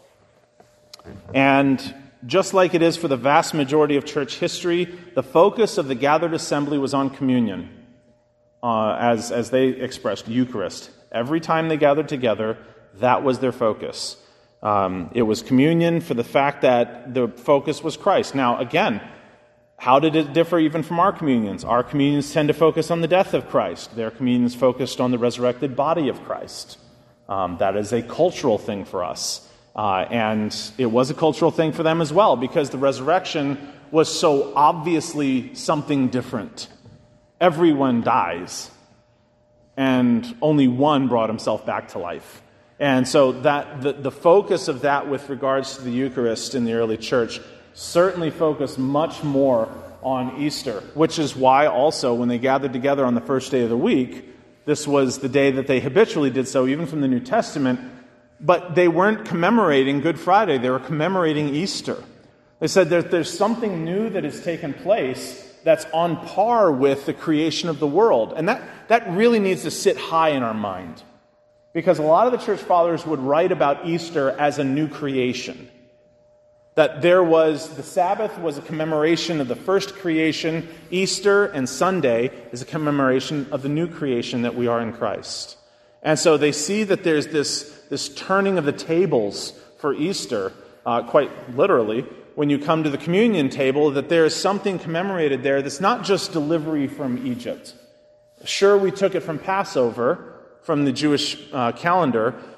and just like it is for the vast majority of church history, the focus of the gathered assembly was on communion, uh, as, as they expressed, Eucharist. Every time they gathered together, that was their focus. Um, it was communion for the fact that the focus was Christ. Now, again, how did it differ even from our communions? Our communions tend to focus on the death of Christ. Their communions focused on the resurrected body of Christ. Um, that is a cultural thing for us. Uh, and it was a cultural thing for them as well, because the resurrection was so obviously something different. Everyone dies, and only one brought himself back to life. And so that the, the focus of that with regards to the Eucharist in the early church certainly focused much more on Easter, which is why also when they gathered together on the first day of the week, this was the day that they habitually did so, even from the New Testament. But they weren't commemorating Good Friday. They were commemorating Easter. They said that there's something new that has taken place that's on par with the creation of the world. And that, that really needs to sit high in our mind. Because a lot of the church fathers would write about Easter as a new creation. That there was, the Sabbath was a commemoration of the first creation. Easter and Sunday is a commemoration of the new creation that we are in Christ. And so they see that there's this This turning of the tables for Easter, uh, quite literally, when you come to the communion table, that there is something commemorated there that's not just delivery from Egypt. Sure, we took it from Passover, from the Jewish uh, calendar,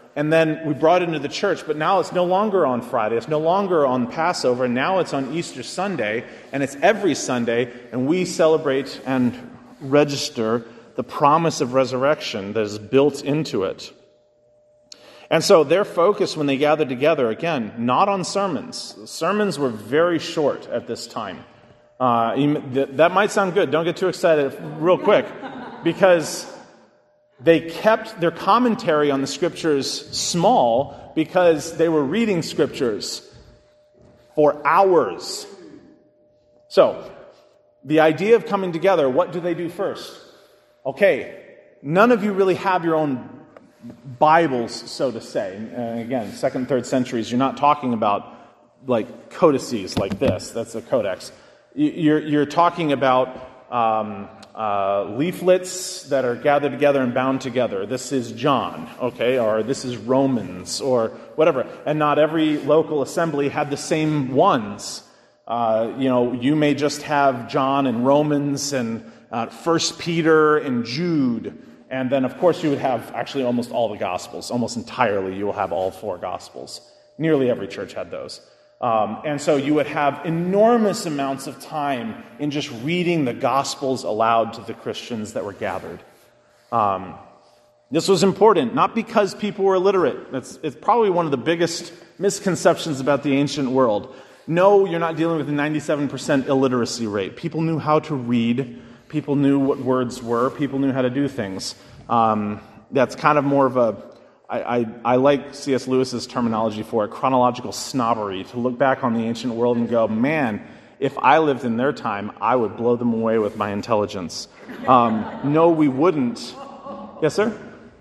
and then we brought it into the church, but now it's no longer on Friday, it's no longer on Passover, now it's on Easter Sunday, and it's every Sunday, and we celebrate and register the promise of resurrection that is built into it. And so their focus when they gathered together, again, not on sermons. Sermons were very short at this time. Uh, that might sound good. Don't get too excited real quick, because they kept their commentary on the scriptures small because they were reading scriptures for hours. So, the idea of coming together, what do they do first? Okay, none of you really have your own Bibles, so to say. And again, second, third centuries, you're not talking about like codices like this. That's a codex. You're, you're talking about um, uh, leaflets that are gathered together and bound together. This is John, okay, or this is Romans, or whatever. And not every local assembly had the same ones. Uh, you know, you may just have John and Romans and uh, First Peter and Jude. And then, of course, you would have actually almost all the Gospels. Almost entirely, you will have all four Gospels. Nearly every church had those. Um, and so you would have enormous amounts of time in just reading the Gospels aloud to the Christians that were gathered. Um, this was important, not because people were illiterate. It's, it's probably one of the biggest misconceptions about the ancient world. No, you're not dealing with a ninety-seven percent illiteracy rate. People knew how to read. People knew what words were. People knew how to do things. Um, that's kind of more of a, I, I, I like C S Lewis's terminology for it, chronological snobbery, to look back on the ancient world and go, man, if I lived in their time, I would blow them away with my intelligence. Um, no, we wouldn't. Yes, sir?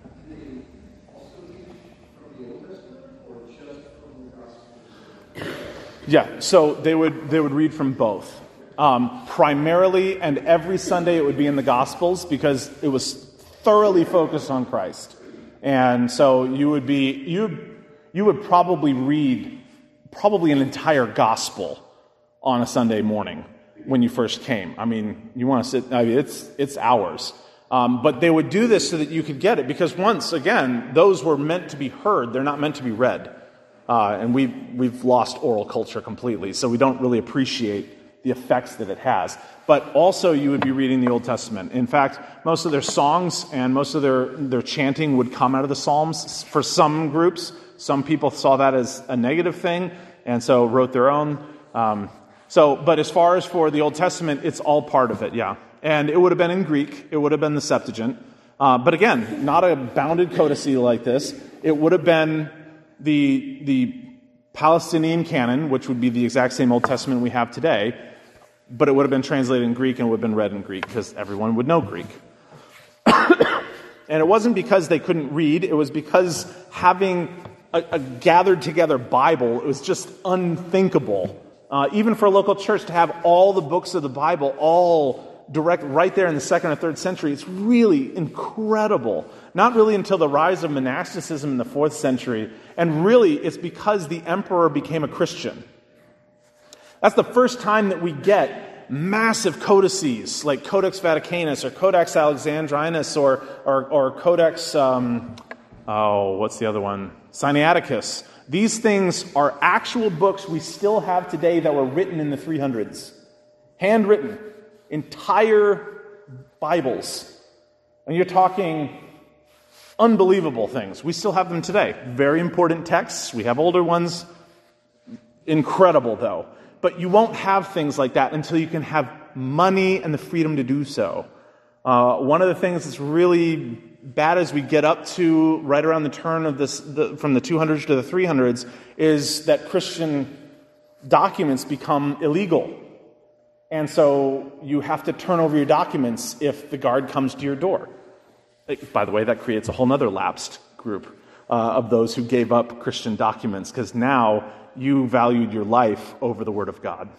Yeah, so they would they would read from both. Um, primarily, and every Sunday it would be in the Gospels because it was thoroughly focused on Christ. And so you would be you you would probably read probably an entire Gospel on a Sunday morning when you first came. I mean, you want to sit. I mean, it's it's hours. Um, but they would do this so that you could get it, because once again, those were meant to be heard. They're not meant to be read. Uh, and we've, we've lost oral culture completely, so we don't really appreciate the effects that it has. But also you would be reading the Old Testament. In fact, most of their songs and most of their, their chanting would come out of the Psalms. For some groups, some people saw that as a negative thing, and so wrote their own. Um, so, but as far as for the Old Testament, it's all part of it, yeah. And it would have been in Greek. It would have been the Septuagint. Uh, but again, not a bounded codice like this. It would have been the the Palestinian canon, which would be the exact same Old Testament we have today, but it would have been translated in Greek and would have been read in Greek because everyone would know Greek. And it wasn't because they couldn't read, it was because having a, a gathered together Bible, it was just unthinkable. Uh, even for a local church to have all the books of the Bible all direct right there in the second or third century, it's really incredible. Not really until the rise of monasticism in the fourth century, and really it's because the emperor became a Christian. That's the first time that we get massive codices like Codex Vaticanus or Codex Alexandrinus or or, or Codex, um, oh, what's the other one? Sinaiticus. These things are actual books we still have today that were written in the three hundreds. Handwritten. Entire Bibles. And you're talking unbelievable things. We still have them today. Very important texts. We have older ones. Incredible, though. But you won't have things like that until you can have money and the freedom to do so. Uh, one of the things that's really bad as we get up to right around the turn of this, the, from the two hundreds to the three hundreds, is that Christian documents become illegal. And so you have to turn over your documents if the guard comes to your door. By the way, that creates a whole other lapsed group uh, of those who gave up Christian documents, because now you valued your life over the Word of God.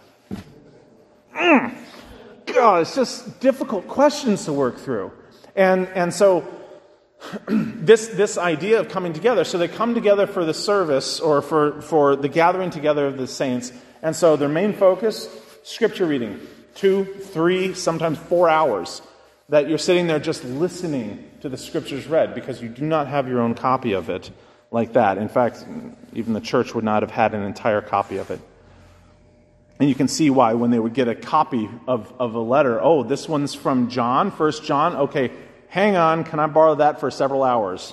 Mm. God, it's just difficult questions to work through. And and so this this idea of coming together, so they come together for the service or for, for the gathering together of the saints. And so their main focus, Scripture reading, two, three, sometimes four hours, that you're sitting there just listening to the Scriptures read because you do not have your own copy of it. like that. In fact, even the church would not have had an entire copy of it. And you can see why when they would get a copy of, of a letter, oh, this one's from John, First John, okay, hang on, can I borrow that for several hours?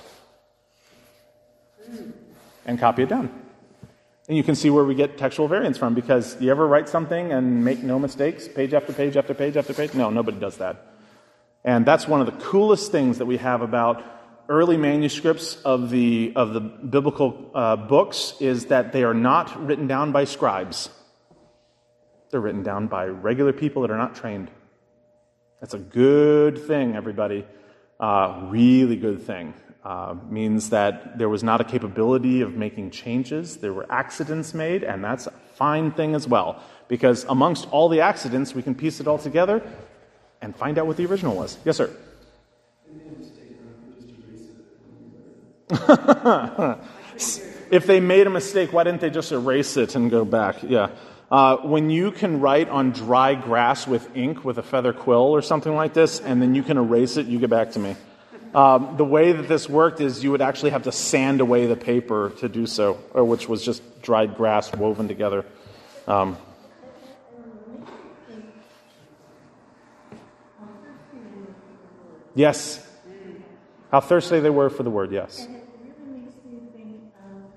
And copy it down. And you can see where we get textual variance from, because you ever write something and make no mistakes, page after page after page after page? No, nobody does that. And that's one of the coolest things that we have about early manuscripts of the of the biblical uh, books, is that they are not written down by scribes. They're written down by regular people that are not trained. That's a good thing, everybody. Uh, really good thing. Uh, means that there was not a capability of making changes. There were accidents made, and that's a fine thing as well. Because amongst all the accidents, we can piece it all together and find out what the original was. Yes, sir? If they made a mistake, why didn't they just erase it and go back? Yeah. Uh, when you can write on dry grass with ink with a feather quill or something like this, and then you can erase it, you get back to me. Um, the way that this worked is you would actually have to sand away the paper to do so, or which was just dried grass woven together. Um, yes. How thirsty they were for the word, yes. And it really makes me think of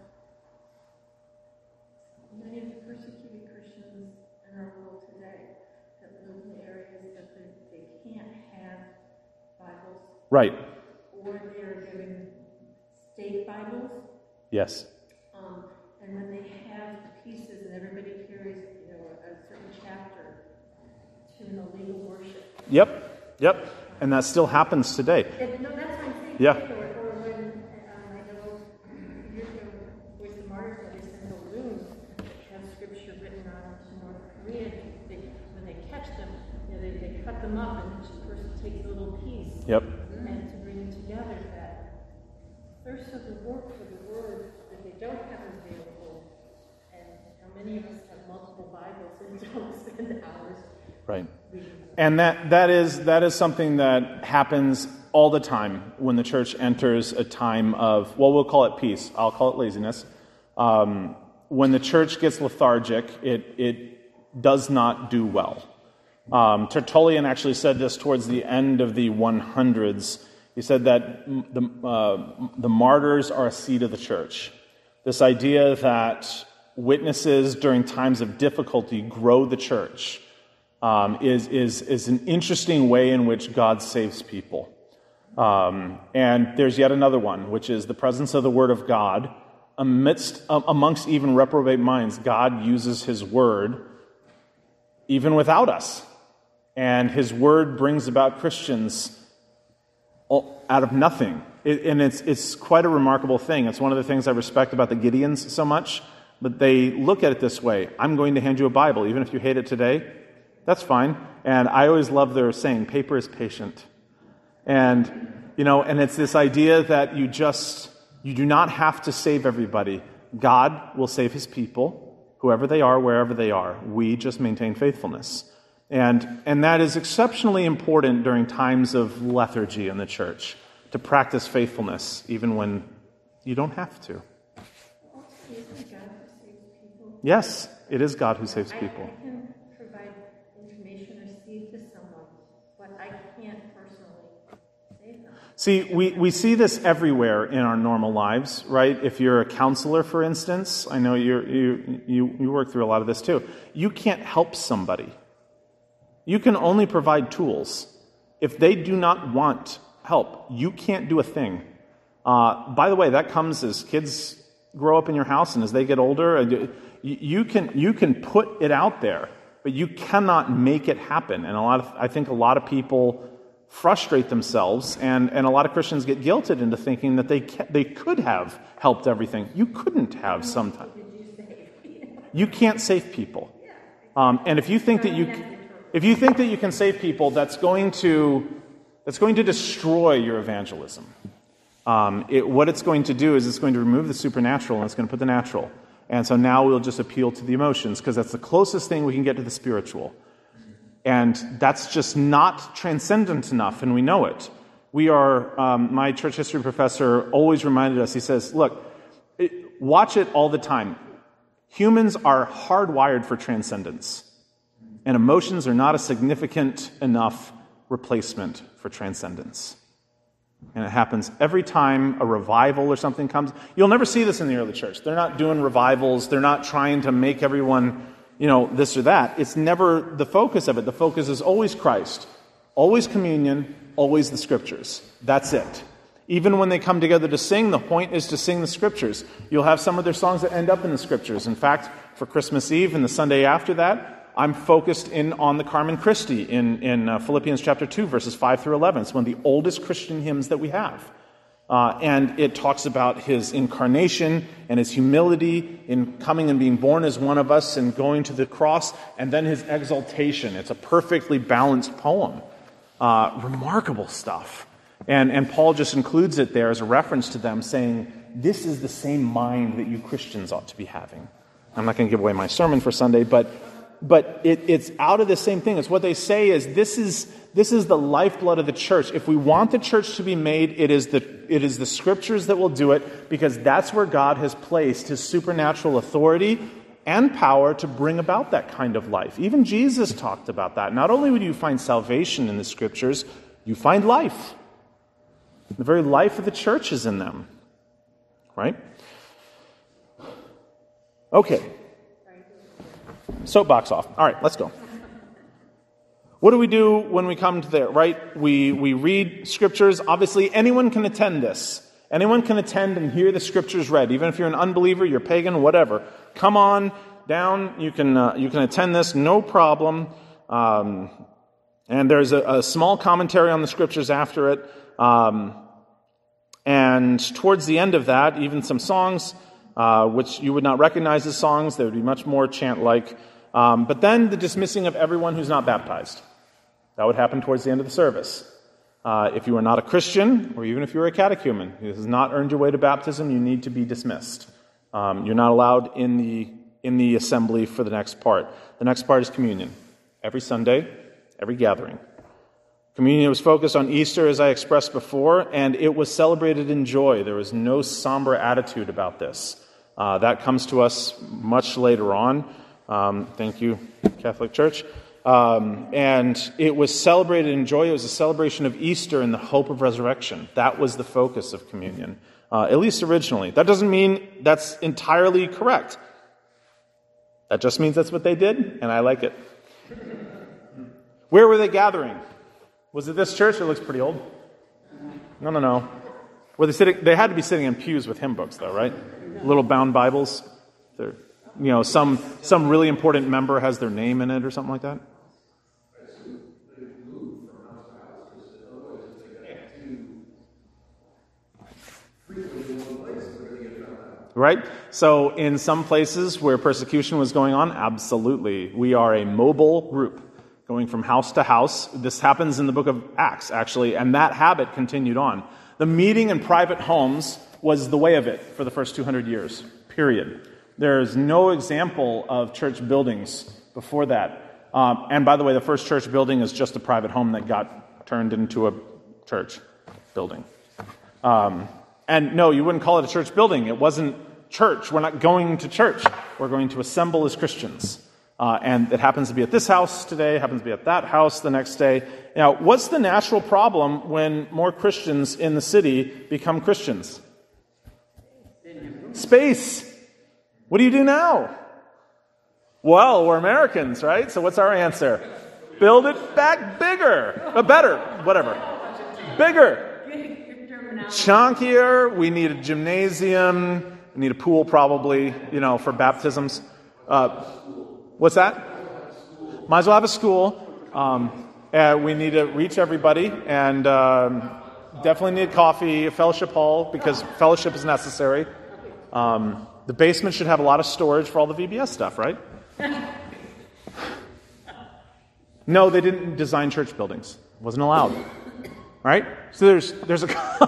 many of the persecuted Christians in our world today that live in areas that they, they can't have Bibles. Right. Or they're given state Bibles. Yes. Um, and when they have the pieces and everybody carries, you know, a certain chapter to an illegal worship. Yep. Yep. And that still happens today. And, no, that's what I'm saying. Yeah. Or, or when, um, I know years ago, Voice of Martyrs, they sent balloons that have scripture written on to North Korea. They, when they catch them, you know, they, they cut them up, and each person takes a little piece. Yep. And to bring it together, that thirst of the work for the word that they don't have available. And how many of us have multiple Bibles and don't spend hours Right. reading them? And that, that is that is something that happens all the time when the church enters a time of, well, we'll call it peace. I'll call it laziness. Um, when the church gets lethargic, it it does not do well. Um, Tertullian actually said this towards the end of the hundreds. He said that the uh, the martyrs are a seed of the church. This idea that witnesses during times of difficulty grow the church. Um, is, is, is an interesting way in which God saves people. Um, and there's yet another one, which is the presence of the Word of God. Amidst, um, amongst even reprobate minds, God uses His Word even without us. And His Word brings about Christians out of nothing. It, and it's, it's quite a remarkable thing. It's one of the things I respect about the Gideons so much. But they look at it this way: I'm going to hand you a Bible, even if you hate it today. That's fine. And I always love their saying, paper is patient. And, you know, and it's this idea that you just, you do not have to save everybody. God will save His people, whoever they are, wherever they are. We just maintain faithfulness. And, and that is exceptionally important during times of lethargy in the church, to practice faithfulness, even when you don't have to. Yes, it is God who saves people. I can provide information or seed to someone, but I can't personally save them. See, we, we see this everywhere in our normal lives, right? If you're a counselor, for instance, I know you're, you you you work through a lot of this too. You can't help somebody. You can only provide tools. If they do not want help, you can't do a thing. Uh, by the way, that comes as kids grow up in your house, and as they get older, and you can you can put it out there, but you cannot make it happen. And a lot of I think a lot of people frustrate themselves, and, and a lot of Christians get guilted into thinking that they ca- they could have helped everything. You couldn't have sometimes. You can't save people. Um, and if you think that you if you think that you can save people, that's going to that's going to destroy your evangelism. Um, it, what it's going to do is it's going to remove the supernatural and it's going to put the natural. And so now we'll just appeal to the emotions because that's the closest thing we can get to the spiritual. And that's just not transcendent enough, and we know it. We are, um, my church history professor always reminded us, he says, look, It, watch it all the time. Humans are hardwired for transcendence, and emotions are not a significant enough replacement for transcendence. And it happens every time a revival or something comes. You'll never see this in the early church. They're not doing revivals. They're not trying to make everyone, you know, this or that. It's never the focus of it. The focus is always Christ, always communion, always the Scriptures. That's it. Even when they come together to sing, the point is to sing the Scriptures. You'll have some of their songs that end up in the Scriptures. In fact, for Christmas Eve and the Sunday after that, I'm focused in on the Carmen Christi in, in uh, Philippians chapter two, verses five through eleven. It's one of the oldest Christian hymns that we have. Uh, and it talks about his incarnation and his humility in coming and being born as one of us and going to the cross, and then his exaltation. It's a perfectly balanced poem. Uh, remarkable stuff. And, and Paul just includes it there as a reference to them, saying, this is the same mind that you Christians ought to be having. I'm not going to give away my sermon for Sunday, but but it, it's out of the same thing. It's what they say is this is this is the lifeblood of the church. If we want the church to be made, it is the it is the Scriptures that will do it, because that's where God has placed his supernatural authority and power to bring about that kind of life. Even Jesus talked about that. Not only would you find salvation in the Scriptures, you find life. The very life of the church is in them. Right? Okay. Soapbox off. All right, let's go. What do we do when we come to there, right? We we read Scriptures. Obviously, anyone can attend this. Anyone can attend and hear the Scriptures read. Even if you're an unbeliever, you're pagan, whatever. Come on down. You can uh, you can attend this, no problem. Um, and there's a, a small commentary on the Scriptures after it. Um, and towards the end of that, even some songs, uh, which you would not recognize as songs. They would be much more chant-like. Um, but then the dismissing of everyone who's not baptized. That would happen towards the end of the service. Uh, if you are not a Christian, or even if you're a catechumen, who has not earned your way to baptism, you need to be dismissed. Um, you're not allowed in the in the assembly for the next part. The next part is communion. Every Sunday, every gathering. Communion was focused on Easter, as I expressed before, and it was celebrated in joy. There was no somber attitude about this. Uh, that comes to us much later on. Um, thank you, Catholic Church. Um, and it was celebrated in joy. It was a celebration of Easter and the hope of resurrection. That was the focus of communion, uh, at least originally. That doesn't mean that's entirely correct. That just means that's what they did, and I like it. Where were they gathering? Was it this church? It looks pretty old. No, no, no. Were they sitting? They had to be sitting in pews with hymn books, though, right? Little bound Bibles. They're, you know, some some really important member has their name in it or something like that. Right? So in some places where persecution was going on, absolutely. We are a mobile group going from house to house. This happens in the book of Acts, actually, and that habit continued on. The meeting in private homes was the way of it for the first two hundred years, period. There's no example of church buildings before that. Um, and by the way, the first church building is just a private home that got turned into a church building. Um, and no, you wouldn't call it a church building. It wasn't church. We're not going to church. We're going to assemble as Christians. Uh, and it happens to be at this house today, happens to be at that house the next day. Now, what's the natural problem when more Christians in the city become Christians? Space. What do you do now? Well, we're Americans, right? So what's our answer? Build it back bigger. Uh, better. Whatever. Bigger. Chunkier. We need a gymnasium. We need a pool probably, you know, for baptisms. Uh, what's that? Might as well have a school. Um, uh, we need to reach everybody. And um, definitely need coffee, a fellowship hall, because fellowship is necessary. Um, the basement should have a lot of storage for all the V B S stuff, right? No, they didn't design church buildings. It wasn't allowed. Right? So there's there's a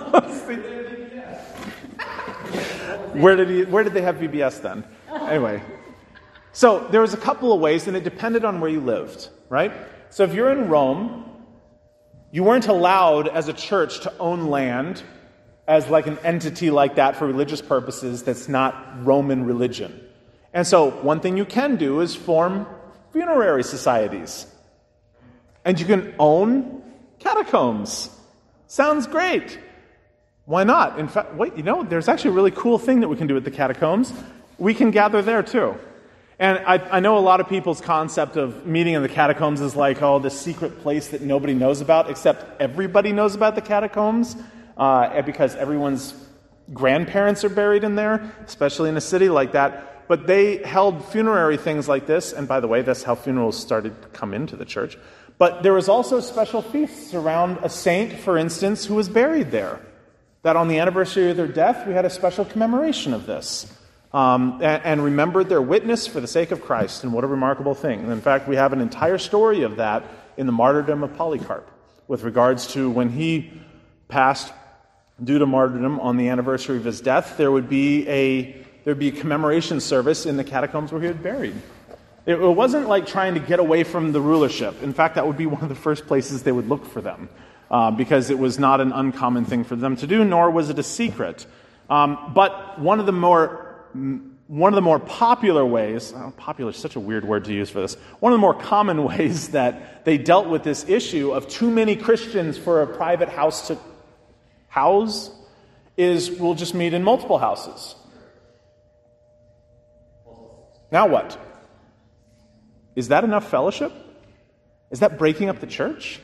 Where did he where did they have V B S then? Anyway. So there was a couple of ways, and it depended on where you lived, right? So if you're in Rome, you weren't allowed as a church to own land as like an entity like that for religious purposes that's not Roman religion. And so one thing you can do is form funerary societies. And you can own catacombs. Sounds great. Why not? In fact, wait, you know, there's actually a really cool thing that we can do at the catacombs. We can gather there too. And I, I know a lot of people's concept of meeting in the catacombs is like, oh, this secret place that nobody knows about, except everybody knows about the catacombs, uh, because everyone's grandparents are buried in there, especially in a city like that. But they held funerary things like this, and by the way, that's how funerals started to come into the church. But there was also special feasts around a saint, for instance, who was buried there. That on the anniversary of their death, we had a special commemoration of this. Um, and, and remembered their witness for the sake of Christ, and what a remarkable thing. And in fact, we have an entire story of that in the martyrdom of Polycarp, with regards to when he passed due to martyrdom on the anniversary of his death, there would be a there'd be a commemoration service in the catacombs where he was buried. It, it wasn't like trying to get away from the rulership. In fact, that would be one of the first places they would look for them, uh, because it was not an uncommon thing for them to do, nor was it a secret. Um, but one of the more One of the more popular ways, oh, popular is such a weird word to use for this, one of the more common ways that they dealt with this issue of too many Christians for a private house to house is we'll just meet in multiple houses. Now what? Is that enough fellowship? Is that breaking up the church?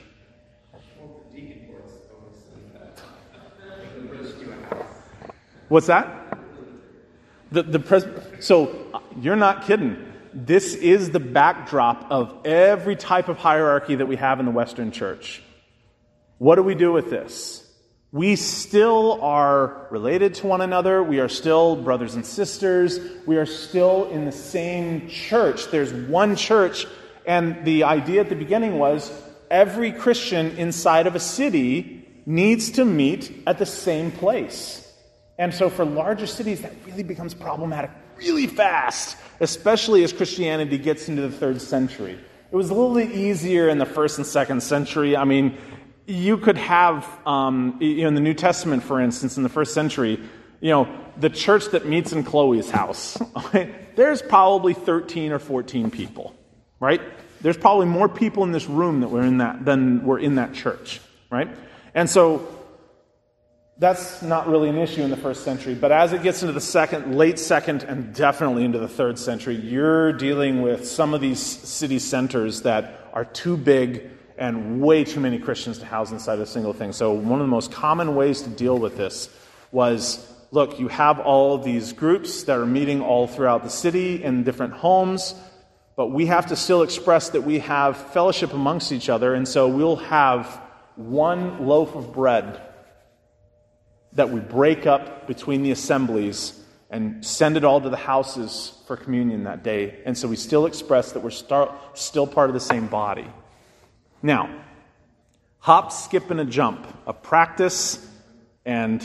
What's that? The, the pres- so you're not kidding. This is the backdrop of every type of hierarchy that we have in the Western church. What do we do with this? We still are related to one another. We are still brothers and sisters. We are still in the same church. There's one church, and the idea at the beginning was every Christian inside of a city needs to meet at the same place. And so for larger cities, that really becomes problematic really fast, especially as Christianity gets into the third century. It was a little bit easier in the first and second century. I mean, you could have, um, you know, in the New Testament, for instance, in the first century, you know, the church that meets in Chloe's house, there's probably thirteen or fourteen people, right? There's probably more people in this room that were in that than were in that church, right? And so that's not really an issue in the first century, but as it gets into the second, late second, and definitely into the third century, you're dealing with some of these city centers that are too big and way too many Christians to house inside a single thing. So one of the most common ways to deal with this was, look, you have all of these groups that are meeting all throughout the city in different homes, but we have to still express that we have fellowship amongst each other, and so we'll have one loaf of bread that we break up between the assemblies and send it all to the houses for communion that day. And so we still express that we're start, still part of the same body. Now, hop, skip, and a jump of practice and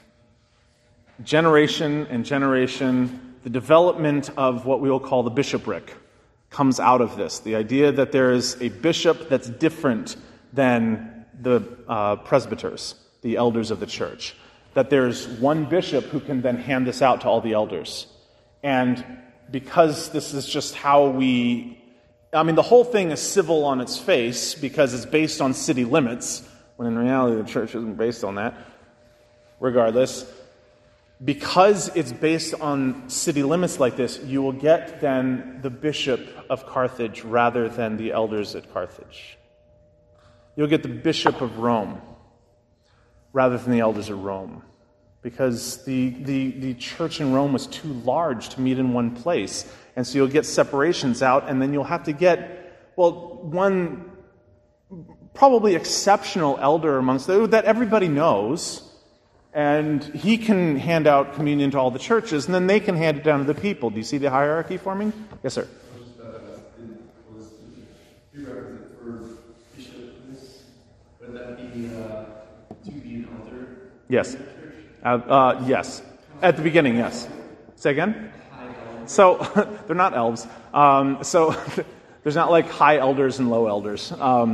generation and generation, the development of what we will call the bishopric comes out of this. The idea that there is a bishop that's different than the uh, presbyters, the elders of the church. That there's one bishop who can then hand this out to all the elders. And because this is just how we... I mean, the whole thing is civil on its face because it's based on city limits, when in reality the church isn't based on that. Regardless, because it's based on city limits like this, you will get then the bishop of Carthage rather than the elders at Carthage. You'll get the bishop of Rome rather than the elders of Rome, because the, the, the church in Rome was too large to meet in one place. And so you'll get separations out, and then you'll have to get, well, one probably exceptional elder amongst them that everybody knows, and he can hand out communion to all the churches, and then they can hand it down to the people. Do you see the hierarchy forming? Yes, sir. Would that be uh, to be an elder? Yes. Uh, uh, yes. At the beginning, yes. Say again? So, they're not elves. Um, so, there's not like high elders and low elders. Um,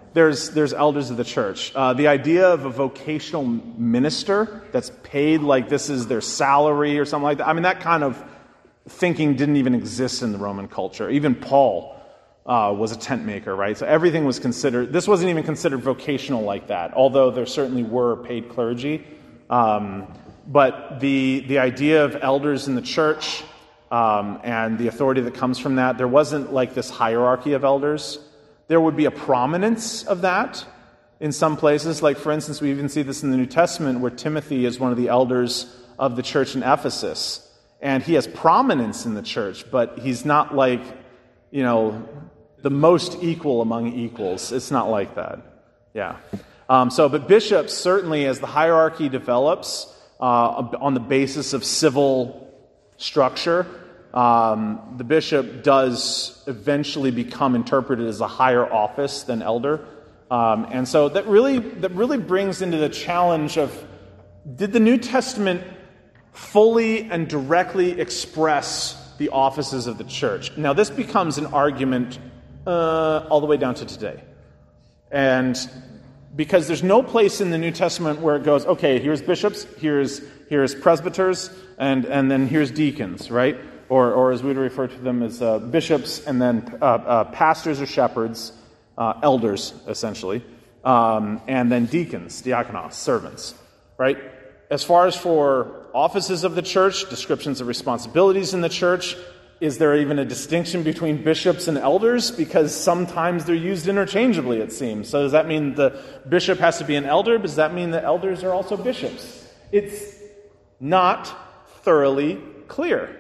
there's there's elders of the church. Uh, the idea of a vocational minister that's paid like this is their salary or something like that, I mean, that kind of thinking didn't even exist in the Roman culture. Even Paul uh, was a tent maker, right? So everything was considered, this wasn't even considered vocational like that, although there certainly were paid clergy. Um, but the the idea of elders in the church um, and the authority that comes from that, there wasn't like this hierarchy of elders. There would be a prominence of that in some places. Like, for instance, we even see this in the New Testament where Timothy is one of the elders of the church in Ephesus. And he has prominence in the church, but he's not like, you know, the most equal among equals. It's not like that. Yeah. Um, so, but bishops, certainly, as the hierarchy develops uh, on the basis of civil structure, um, the bishop does eventually become interpreted as a higher office than elder. Um, and so that really, that really brings into the challenge of, did the New Testament fully and directly express the offices of the church? Now, this becomes an argument uh, all the way down to today. And because there's no place in the New Testament where it goes, okay, here's bishops, here's here's presbyters, and, and then here's deacons, right? Or, or as we would refer to them as uh, bishops, and then uh, uh, pastors or shepherds, uh, elders, essentially, um, and then deacons, diakonos, servants, right? As far as for offices of the church, descriptions of responsibilities in the church, is there even a distinction between bishops and elders? Because sometimes they're used interchangeably, it seems. So does that mean the bishop has to be an elder? Does that mean the elders are also bishops? It's not thoroughly clear.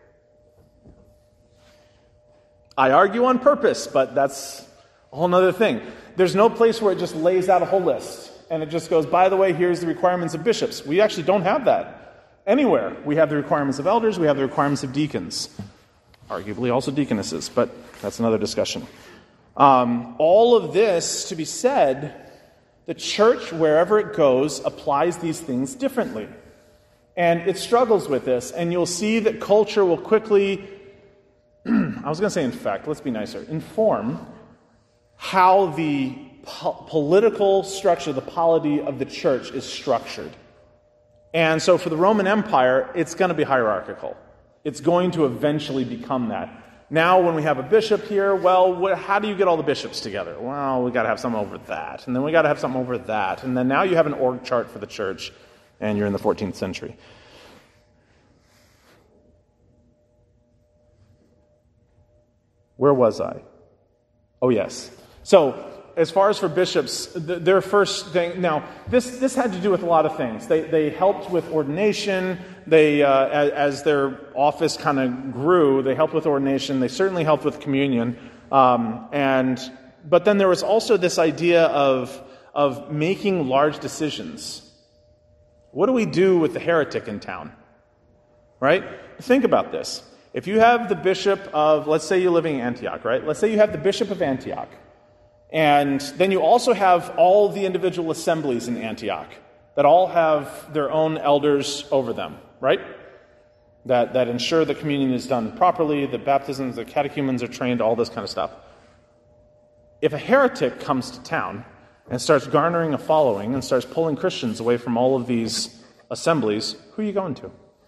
I argue on purpose, but that's a whole other thing. There's no place where it just lays out a whole list. And it just goes, by the way, here's the requirements of bishops. We actually don't have that anywhere. We have the requirements of elders. We have the requirements of deacons. Arguably also deaconesses, but that's another discussion. Um, all of this to be said, the church, wherever it goes, applies these things differently. And it struggles with this. And you'll see that culture will quickly, I was going to say infect, let's be nicer, inform how the po- political structure, the polity of the church is structured. And so for the Roman Empire, it's going to be hierarchical. It's going to eventually become that. Now when we have a bishop here, well, what, how do you get all the bishops together? Well, we got to have something over that. And then we got to have something over that. And then now you have an org chart for the church, and you're in the fourteenth century. Where was I? Oh, yes. So, as far as for bishops, their first thing, now, this this had to do with a lot of things. They they helped with ordination. They, uh, as, as their office kind of grew, they helped with ordination. They certainly helped with communion. Um, and but then there was also this idea of of making large decisions. What do we do with the heretic in town? Right? Think about this. If you have the bishop of, let's say you're living in Antioch, right? Let's say you have the bishop of Antioch. And then you also have all the individual assemblies in Antioch that all have their own elders over them, right? That that ensure the communion is done properly, the baptisms, the catechumens are trained, all this kind of stuff. If a heretic comes to town and starts garnering a following and starts pulling Christians away from all of these assemblies, who are you going to?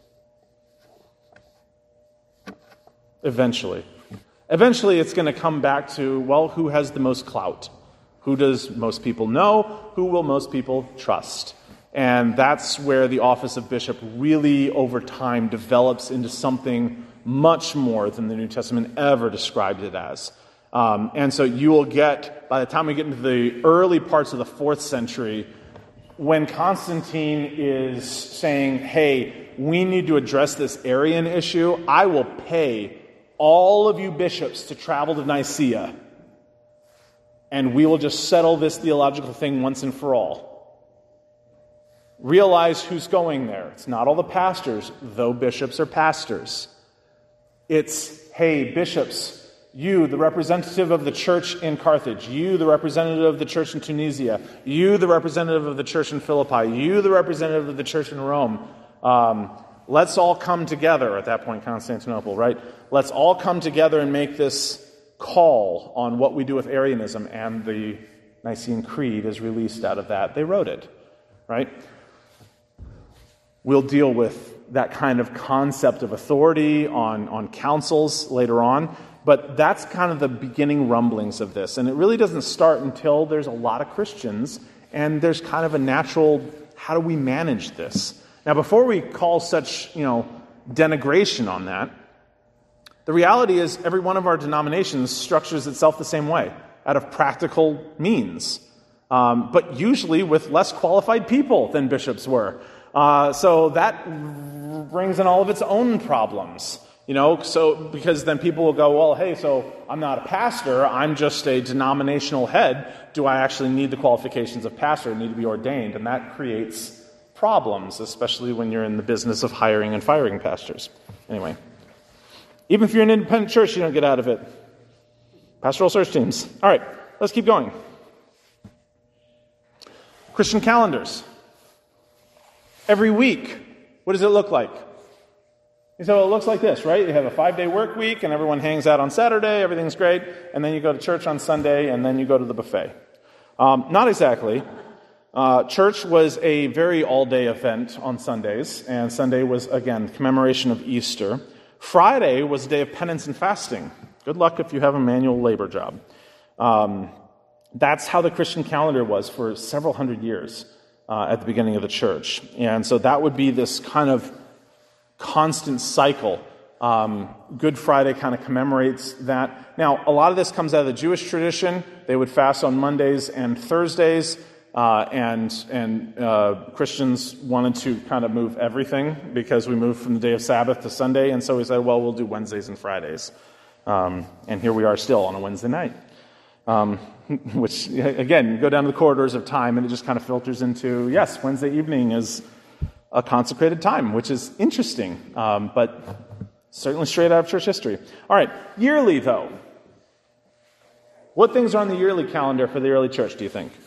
Eventually. Eventually, it's going to come back to, well, who has the most clout? Who does most people know? Who will most people trust? And that's where the office of bishop really, over time, develops into something much more than the New Testament ever described it as. Um, and so you will get, by the time we get into the early parts of the fourth century, when Constantine is saying, hey, we need to address this Arian issue, I will pay all of you bishops to travel to Nicaea, and we will just settle this theological thing once and for all. Realize who's going there. It's not all the pastors, though bishops are pastors. It's, hey, bishops, you, the representative of the church in Carthage, you, the representative of the church in Tunisia, you, the representative of the church in Philippi, you, the representative of the church in Rome. Um, let's all come together, at that point, Constantinople, right? Let's all come together and make this call on what we do with Arianism. And the Nicene Creed is released out of that. They wrote it, right? We'll deal with that kind of concept of authority on, on councils later on, but that's kind of the beginning rumblings of this. And it really doesn't start until there's a lot of Christians, and there's kind of a natural, how do we manage this? Now, before we call such, you know, denigration on that, the reality is every one of our denominations structures itself the same way, out of practical means, um, but usually with less qualified people than bishops were. Uh, so that brings in all of its own problems, you know, so because then people will go, well, hey, so I'm not a pastor, I'm just a denominational head. Do I actually need the qualifications of pastor? I need to be ordained, and that creates problems, especially when you're in the business of hiring and firing pastors. Anyway, even if you're an independent church, you don't get out of it. Pastoral search teams. All right, let's keep going. Christian calendars. Every week, what does it look like? And so it looks like this, right? You have a five-day work week, and everyone hangs out on Saturday, everything's great, and then you go to church on Sunday, and then you go to the buffet. Um, not exactly. Uh, church was a very all-day event on Sundays, and Sunday was, again, commemoration of Easter. Friday was a day of penance and fasting. Good luck if you have a manual labor job. Um, that's how the Christian calendar was for several hundred years. Uh, at the beginning of the church. And so that would be this kind of constant cycle. Um, Good Friday kind of commemorates that. Now, a lot of this comes out of the Jewish tradition. They would fast on Mondays and Thursdays, uh, and and uh, Christians wanted to kind of move everything because we moved from the day of Sabbath to Sunday, and so we said, well, we'll do Wednesdays and Fridays. Um, and here we are still on a Wednesday night. Um, which, again, you go down to the corridors of time and it just kind of filters into, yes, Wednesday evening is a consecrated time, which is interesting, um, but certainly straight out of church history. All right, yearly, though. What things are on the yearly calendar for the early church, do you think?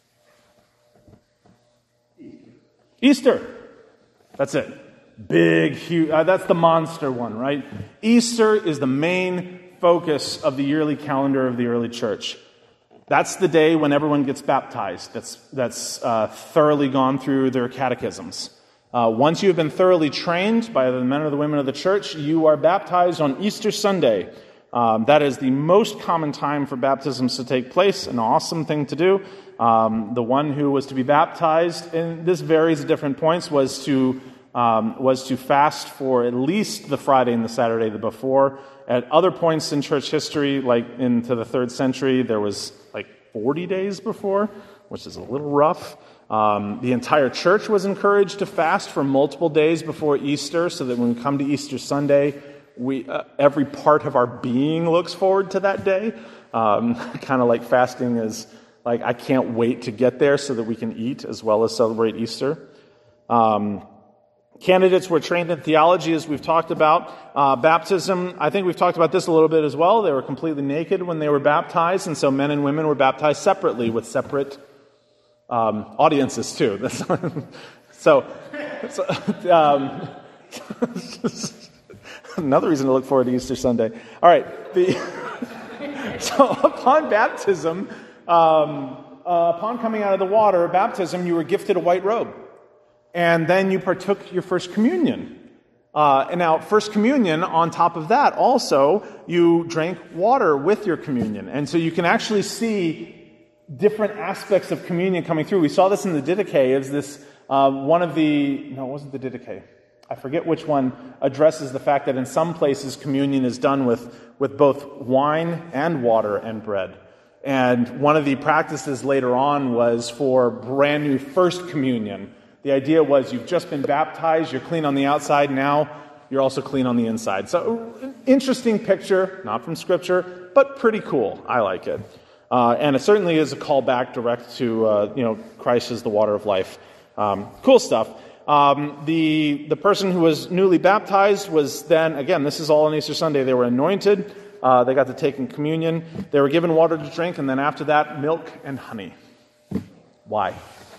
Easter. That's it. Big, huge, uh, that's the monster one, right? Easter is the main focus of the yearly calendar of the early church. That's the day when everyone gets baptized. That's that's uh, thoroughly gone through their catechisms. Uh, once you have been thoroughly trained by the men or the women of the church, you are baptized on Easter Sunday. Um, that is the most common time for baptisms to take place, an awesome thing to do. Um, the one who was to be baptized, and this varies at different points, was to um, was to fast for at least the Friday and the Saturday the before. At other points in church history, like into the third century, there was like forty days before, which is a little rough. Um, the entire church was encouraged to fast for multiple days before Easter, so that when we come to Easter Sunday, we uh, every part of our being looks forward to that day. Um, kind of like fasting is like, I can't wait to get there so that we can eat as well as celebrate Easter. Um, Candidates were trained in theology, as we've talked about. Uh, baptism, I think we've talked about this a little bit as well. They were completely naked when they were baptized, and so men and women were baptized separately with separate um, audiences, too. so, so um, another reason to look forward to Easter Sunday. All right. The so upon baptism, um, uh, upon coming out of the water, baptism, you were gifted a white robe. And then you partook your first communion. Uh, and now, first communion, on top of that, also, you drank water with your communion. And so you can actually see different aspects of communion coming through. We saw this in the Didache, as this, uh, one of the, no, it wasn't the Didache. I forget which one addresses the fact that in some places communion is done with, with both wine and water and bread. And one of the practices later on was for brand new first communion. The idea was you've just been baptized, you're clean on the outside, now you're also clean on the inside. So, interesting picture, not from Scripture, but pretty cool. I like it. Uh, and it certainly is a callback direct to, uh, you know, Christ is the water of life. Um, cool stuff. Um, the, the person who was newly baptized was then, again, this is all on Easter Sunday, they were anointed, uh, they got to take in communion, they were given water to drink, and then after that, milk and honey. Why?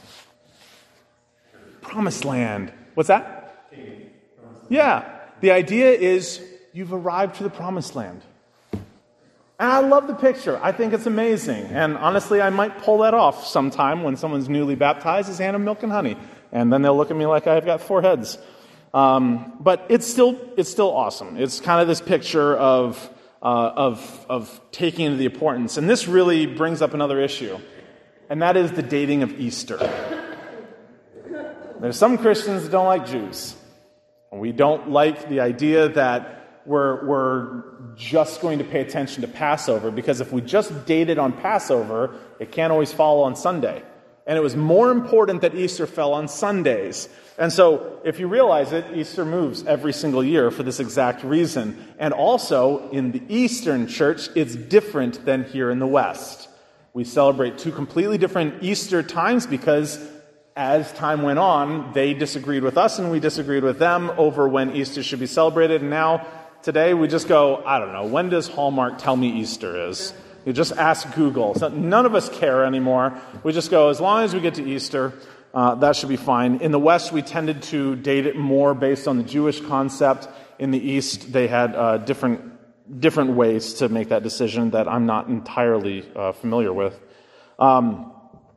Promised land. What's that? Yeah. The idea is you've arrived to the promised land. And I love the picture. I think it's amazing. And honestly, I might pull that off sometime when someone's newly baptized as hand of milk and honey. And then they'll look at me like I've got four heads. Um, but it's still it's still awesome. It's kind of this picture of, uh, of, of taking into the importance. And this really brings up another issue. And that is the dating of Easter. There's some Christians that don't like Jews. And we don't like the idea that We're, we're just going to pay attention to Passover, because if we just dated on Passover, it can't always fall on Sunday. And it was more important that Easter fell on Sundays. And so, if you realize it, Easter moves every single year for this exact reason. And also, in the Eastern Church, it's different than here in the West. We celebrate two completely different Easter times because as time went on, they disagreed with us and we disagreed with them over when Easter should be celebrated. And now, today, we just go, I don't know, when does Hallmark tell me Easter is? You just ask Google. So none of us care anymore. We just go, as long as we get to Easter, uh, that should be fine. In the West, we tended to date it more based on the Jewish concept. In the East, they had uh, different different ways to make that decision that I'm not entirely uh, familiar with. Um,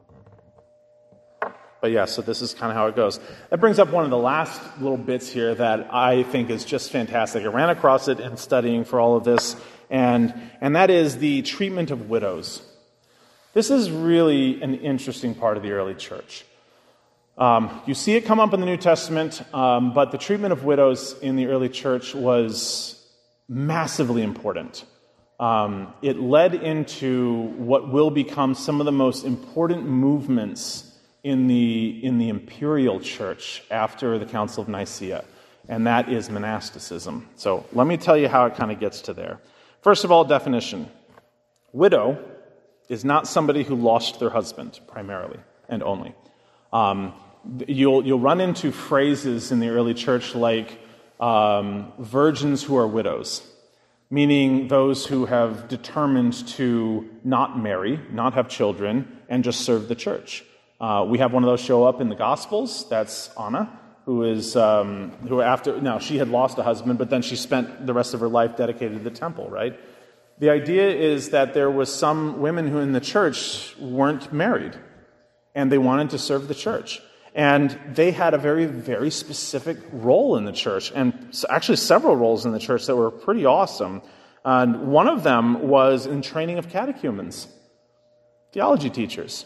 But yeah, so this is kind of how it goes. That brings up one of the last little bits here that I think is just fantastic. I ran across it in studying for all of this, and and that is the treatment of widows. This is really an interesting part of the early church. Um, you see it come up in the New Testament, um, but the treatment of widows in the early church was massively important. Um, it led into what will become some of the most important movements in the in the imperial church after the Council of Nicaea, and that is monasticism. So let me tell you how it kind of gets to there. First of all, definition. Widow is not somebody who lost their husband, primarily and only. Um, you'll you'll run into phrases in the early church like um, virgins who are widows, meaning those who have determined to not marry, not have children, and just serve the church. Uh, we have one of those show up in the Gospels. That's Anna, who is um, who after now she had lost a husband, but then she spent the rest of her life dedicated to the temple. Right? The idea is that there was some women who in the church weren't married, and they wanted to serve the church, and they had a very very specific role in the church, and actually several roles in the church that were pretty awesome. And one of them was in training of catechumens, theology teachers.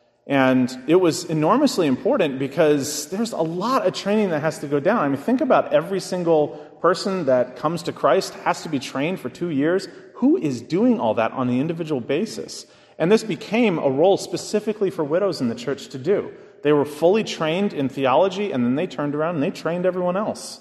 And it was enormously important because there's a lot of training that has to go down. I mean, think about every single person that comes to Christ has to be trained for two years. Who is doing all that on the individual basis? And this became a role specifically for widows in the church to do. They were fully trained in theology, and then they turned around and they trained everyone else.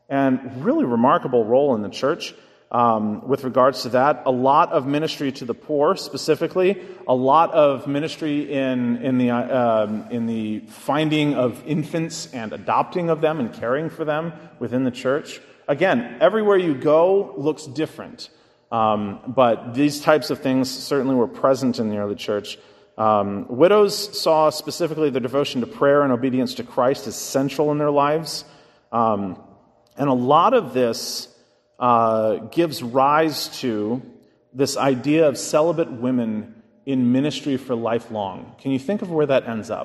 And really remarkable role in the church. Um, with regards to that, a lot of ministry to the poor, specifically, a lot of ministry in in the uh, um, in the finding of infants and adopting of them and caring for them within the church. Again, everywhere you go looks different, um, but these types of things certainly were present in the early church. Um, widows saw specifically their devotion to prayer and obedience to Christ as central in their lives, um, and a lot of this Uh, gives rise to this idea of celibate women in ministry for lifelong. Can you think of where that ends up?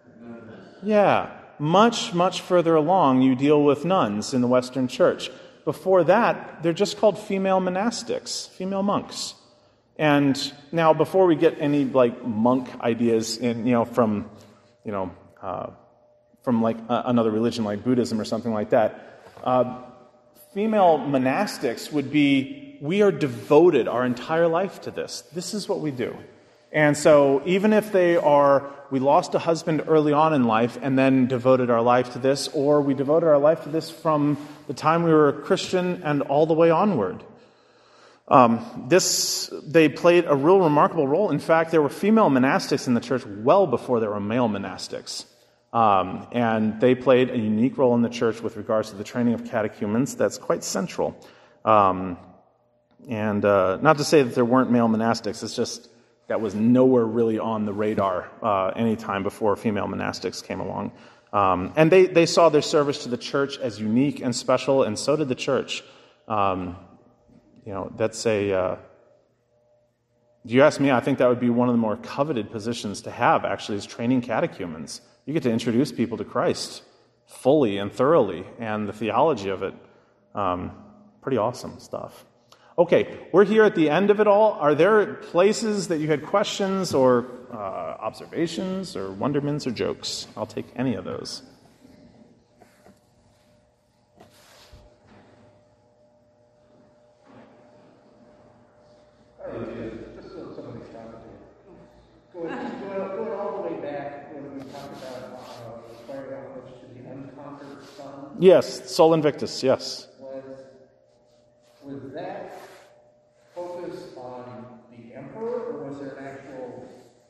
Yeah, much, much further along, you deal with nuns in the Western Church. Before that, they're just called female monastics, female monks. And now, before we get any like monk ideas in, you know, from, you know, uh, from like uh, another religion like Buddhism or something like that. Uh, Female monastics would be, we are devoted our entire life to this. This is what we do. And so even if they are, we lost a husband early on in life and then devoted our life to this, or we devoted our life to this from the time we were a Christian and all the way onward. Um, this, they played a real remarkable role. In fact, there were female monastics in the church well before there were male monastics. Um, and they played a unique role in the church with regards to the training of catechumens that's quite central. Um, and uh, not to say that there weren't male monastics, it's just that was nowhere really on the radar uh, any time before female monastics came along. Um, and they, they saw their service to the church as unique and special, and so did the church. Um, you know, that's a... Uh, Do you ask me, I think that would be one of the more coveted positions to have, actually, is training catechumens. You get to introduce people to Christ fully and thoroughly, and the theology of it. Um, pretty awesome stuff. Okay, we're here at the end of it all. Are there places that you had questions or uh, observations or wonderments or jokes? I'll take any of those. Going, going, going all the way back when we talked about uh, inspired homage to the unconquered sun. Yes, Sol Invictus, yes. Was, was that focused on the emperor, or was there an actual,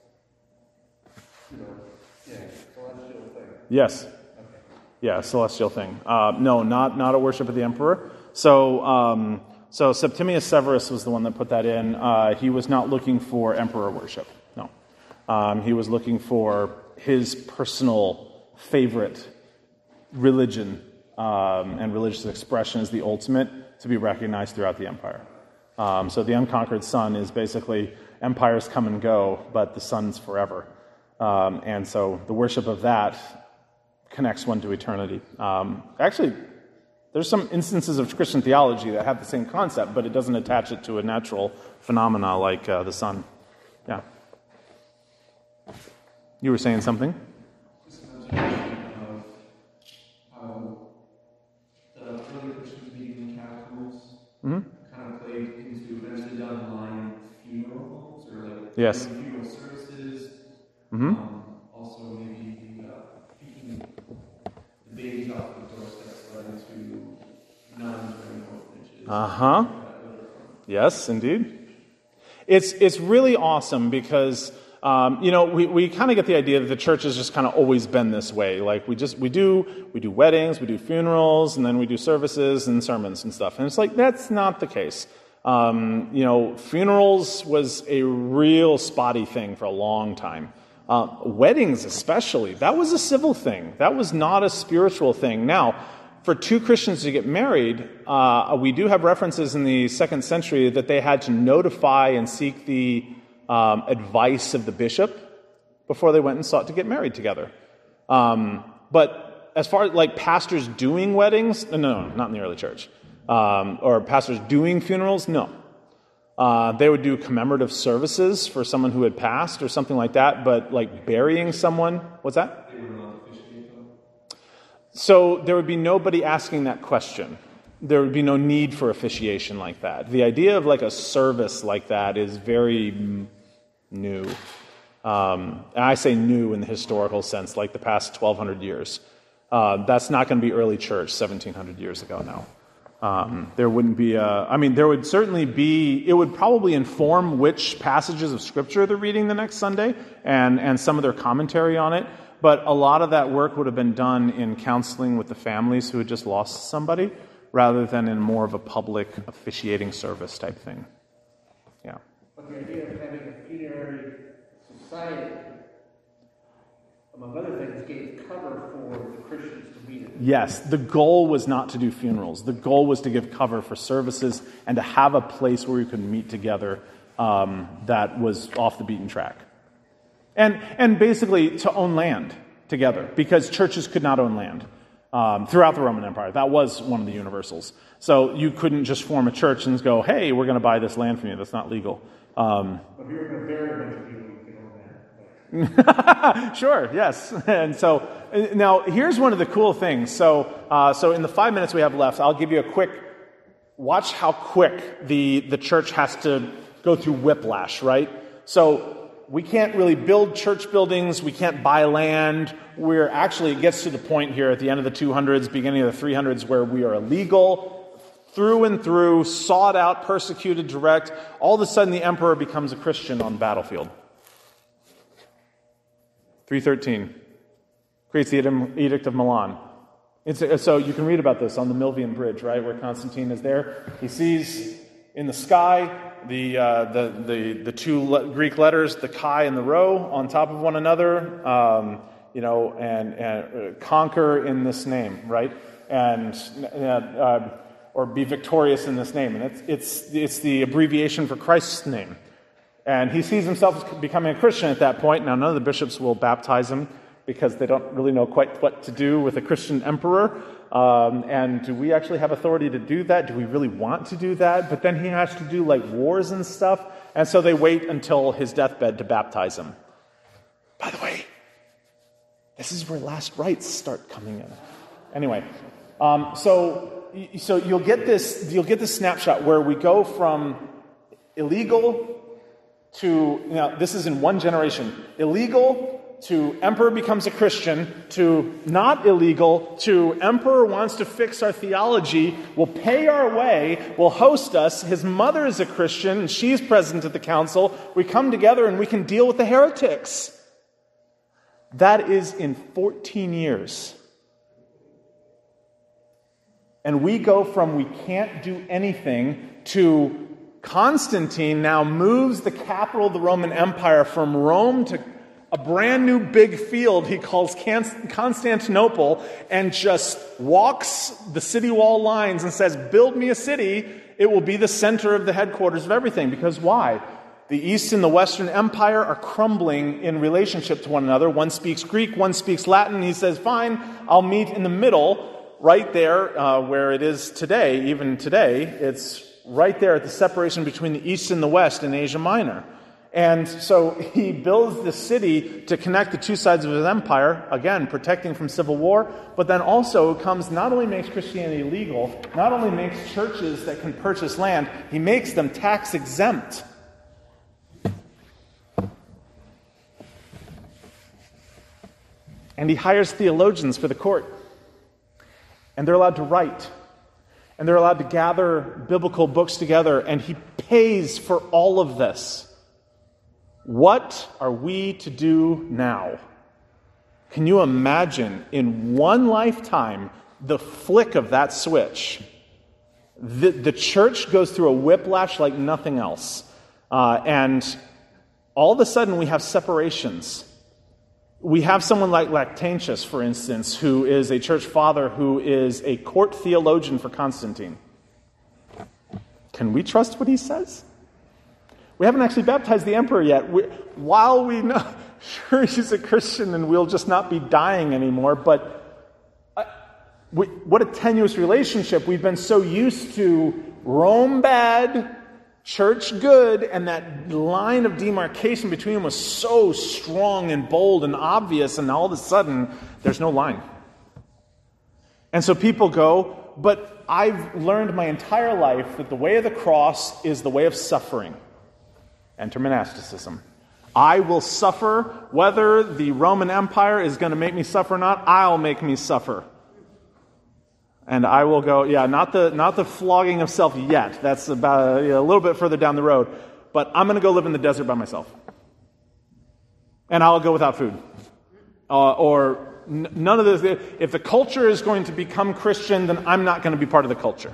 you know, yeah, celestial thing? Yes. Okay. Yeah, celestial thing. Uh, no, not not a worship of the emperor. So, um, so Septimius Severus was the one that put that in. Uh, he was not looking for emperor worship. No, um, he was looking for his personal favorite religion um, and religious expression as the ultimate to be recognized throughout the empire. Um, so the unconquered sun is basically empires come and go, but the sun's forever. Um, and so the worship of that connects one to eternity. Um, actually, there's some instances of Christian theology that have the same concept, but it doesn't attach it to a natural phenomena like uh, the sun. Yeah. You were saying something? Just an observation of how the early Christians meeting in catacombs Mm-hmm. kind of played into eventually down the line funeral homes or like Yes. funeral services. Mm-hmm. Um, also, maybe uh, picking the babies off the doorsteps led into nuns or orphanages. Uh-huh. Yes, indeed. It's it's really awesome because um, you know we, we kind of get the idea that the church has just kind of always been this way. Like we just we do we do weddings, we do funerals, and then we do services and sermons and stuff. And it's like that's not the case. Um, you know, funerals was a real spotty thing for a long time. Uh, weddings, especially, that was a civil thing. That was not a spiritual thing. Now, for two Christians to get married, uh, we do have references in the second century that they had to notify and seek the um, advice of the bishop before they went and sought to get married together. Um, but as far as like pastors doing weddings, no, no, no not in the early church. Um, or pastors doing funerals, no. Uh, they would do commemorative services for someone who had passed or something like that, but like burying someone, what's that? They were not officiate them. So there would be nobody asking that question. There would be no need for officiation like that. The idea of like a service like that is very mm, new. Um, and I say new in the historical sense, like the past twelve hundred years. Uh, that's not going to be early church seventeen hundred years ago now. Um, there wouldn't be a, I mean, there would certainly be, it would probably inform which passages of Scripture they're reading the next Sunday and, and some of their commentary on it. But a lot of that work would have been done in counseling with the families who had just lost somebody rather than in more of a public officiating service type thing. Yeah. But the idea of having a funerary society, among other things, gave cover for the Christians to meet in. Yes, the goal was not to do funerals. The goal was to give cover for services and to have a place where we could meet together um, that was off the beaten track. And and basically to own land together, because churches could not own land um, throughout the Roman Empire. That was one of the universals. So you couldn't just form a church and go, hey, we're going to buy this land from you. That's not legal. Um, But if you're going to bury a bunch of people, you can own that. Sure, yes. And so now here's one of the cool things. So uh, so in the five minutes we have left, I'll give you a quick, watch how quick the, the church has to go through whiplash, right? So we can't really build church buildings. We can't buy land. We're actually, it gets to the point here at the end of the two hundreds, beginning of the three hundreds, where we are illegal through and through, sought out, persecuted, direct. All of a sudden the emperor becomes a Christian on the battlefield. three thirteen creates the Edict of Milan. It's a, so you can read about this on the Milvian Bridge, right, where Constantine is there. He sees in the sky the uh, the, the the two le- Greek letters, the chi and the rho, on top of one another, um, you know, and, and uh, conquer in this name, right, and uh, uh, or be victorious in this name, and it's it's it's the abbreviation for Christ's name. And he sees himself as becoming a Christian at that point. Now, none of the bishops will baptize him because they don't really know quite what to do with a Christian emperor. Um, and do we actually have authority to do that? Do we really want to do that? But then he has to do like wars and stuff. And so they wait until his deathbed to baptize him. By the way, this is where last rites start coming in. Anyway, um, so so you'll get this you'll get this snapshot where we go from illegal to, now this is in one generation, illegal to emperor becomes a Christian, to not illegal, to emperor wants to fix our theology, will pay our way, will host us. His mother is a Christian, and she's present at the council. We come together and we can deal with the heretics. That is in fourteen years. And we go from we can't do anything to Constantine now moves the capital of the Roman Empire from Rome to a brand new big field he calls Constantinople, and just walks the city wall lines and says, build me a city. It will be the center of the headquarters of everything. Because why? The East and the Western Empire are crumbling in relationship to one another. One speaks Greek, one speaks Latin. He says, fine, I'll meet in the middle, right there uh, where it is today, even today. It's right there at the separation between the East and the West in Asia Minor. And so he builds the city to connect the two sides of his empire, again, protecting from civil war, but then also comes, not only makes Christianity legal, not only makes churches that can purchase land, he makes them tax exempt. And he hires theologians for the court. And they're allowed to write. And they're allowed to gather biblical books together. And he pays for all of this. What are we to do now? Can you imagine in one lifetime the flick of that switch? The, the church goes through a whiplash like nothing else. Uh, and all of a sudden we have separations. We have someone like Lactantius, for instance, who is a church father who is a court theologian for Constantine. Can we trust what he says? We haven't actually baptized the emperor yet. We, while we know, sure, he's a Christian and we'll just not be dying anymore, but uh, we, what a tenuous relationship. We've been so used to Rome bad, church good, and that line of demarcation between them was so strong and bold and obvious, and all of a sudden, there's no line. And so people go, but I've learned my entire life that the way of the cross is the way of suffering. Enter monasticism. I will suffer, whether the Roman Empire is going to make me suffer or not, I'll make me suffer. And I will go, yeah, not the not the flogging of self yet. That's about a, you know, a little bit further down the road. But I'm going to go live in the desert by myself. And I'll go without food. Uh, or n- none of this. If the culture is going to become Christian, then I'm not going to be part of the culture.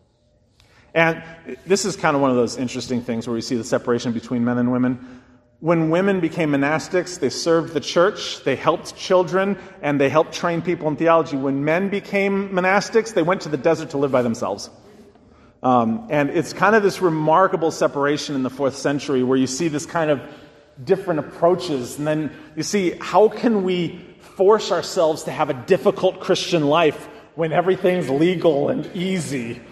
And this is kind of one of those interesting things where we see the separation between men and women. When women became monastics, they served the church, they helped children, and they helped train people in theology. When men became monastics, they went to the desert to live by themselves. Um, and it's kind of this remarkable separation in the fourth century where you see this kind of different approaches. And then you see, how can we force ourselves to have a difficult Christian life when everything's legal and easy?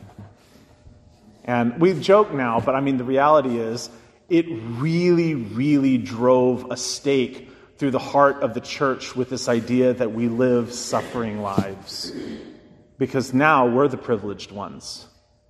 And we joke now, but I mean, the reality is, it really, really drove a stake through the heart of the church with this idea that we live suffering lives. Because now we're the privileged ones.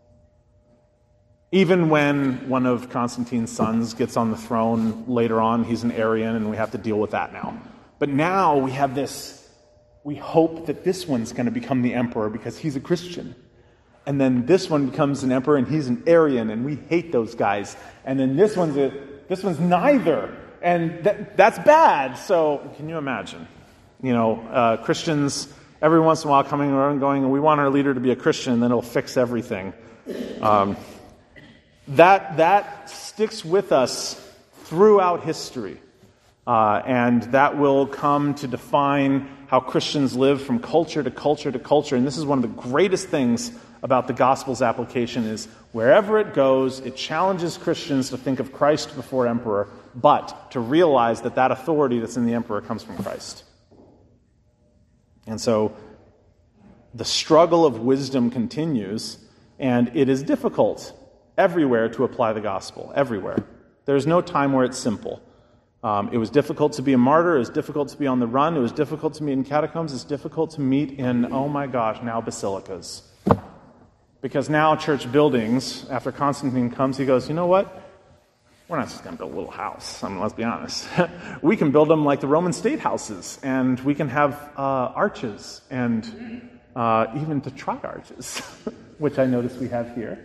Even when one of Constantine's sons gets on the throne later on, he's an Arian, and we have to deal with that now. But now we have this, we hope that this one's going to become the emperor because he's a Christian. And then this one becomes an emperor and he's an Arian, and we hate those guys. And then this one's a, this one's neither, and that, that's bad. So can you imagine? You know, uh, Christians every once in a while coming around and going, we want our leader to be a Christian, and then it'll fix everything. Um, that that sticks with us throughout history. Uh, and that will come to define how Christians live from culture to culture to culture. And this is one of the greatest things about the gospel's application is wherever it goes, it challenges Christians to think of Christ before emperor, but to realize that that authority that's in the emperor comes from Christ. And so the struggle of wisdom continues, and it is difficult everywhere to apply the gospel, everywhere. There's no time where it's simple. Um, it was difficult to be a martyr. It was difficult to be on the run. It was difficult to meet in catacombs. It's difficult to meet in, oh my gosh, now basilicas. Because now church buildings, after Constantine comes, he goes, you know what? We're not just going to build a little house. I mean, let's be honest. We can build them like the Roman state houses, and we can have uh, arches, and uh, even the tri-arches, which I notice we have here.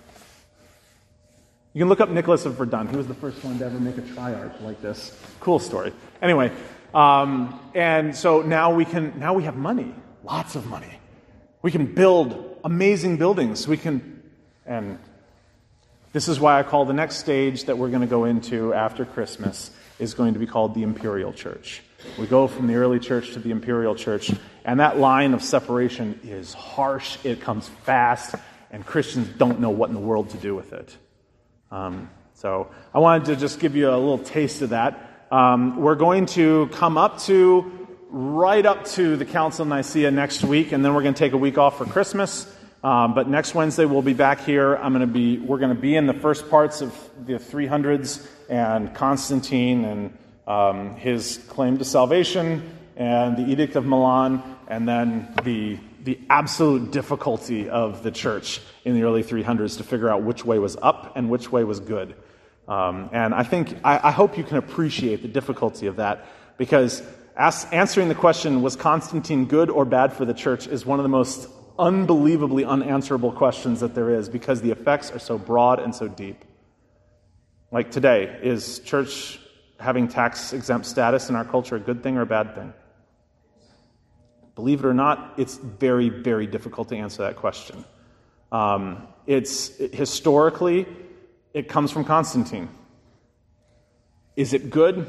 You can look up Nicholas of Verdun. He was the first one to ever make a tri-arch like this. Cool story. Anyway, um, and so now we can now we have money, lots of money. We can build amazing buildings. We can, and this is why I call the next stage that we're going to go into after Christmas is going to be called the Imperial Church. We go from the early church to the Imperial Church, and that line of separation is harsh. It comes fast, and Christians don't know what in the world to do with it. Um, so I wanted to just give you a little taste of that. Um, we're going to come up to, right up to the Council of Nicaea next week, and then we're going to take a week off for Christmas. Um, but next Wednesday we'll be back here. I'm going to be, we're going to be in the first parts of the three hundreds and Constantine and um, his claim to salvation and the Edict of Milan, and then the the absolute difficulty of the church in the early three hundreds to figure out which way was up and which way was good. Um, and I think, I, I hope you can appreciate the difficulty of that, because ask, answering the question, was Constantine good or bad for the church, is one of the most unbelievably unanswerable questions that there is, because the effects are so broad and so deep. Like today, is church having tax-exempt status in our culture a good thing or a bad thing? Believe it or not, it's very, very difficult to answer that question. Um, it's it, historically, it comes from Constantine. Is it good?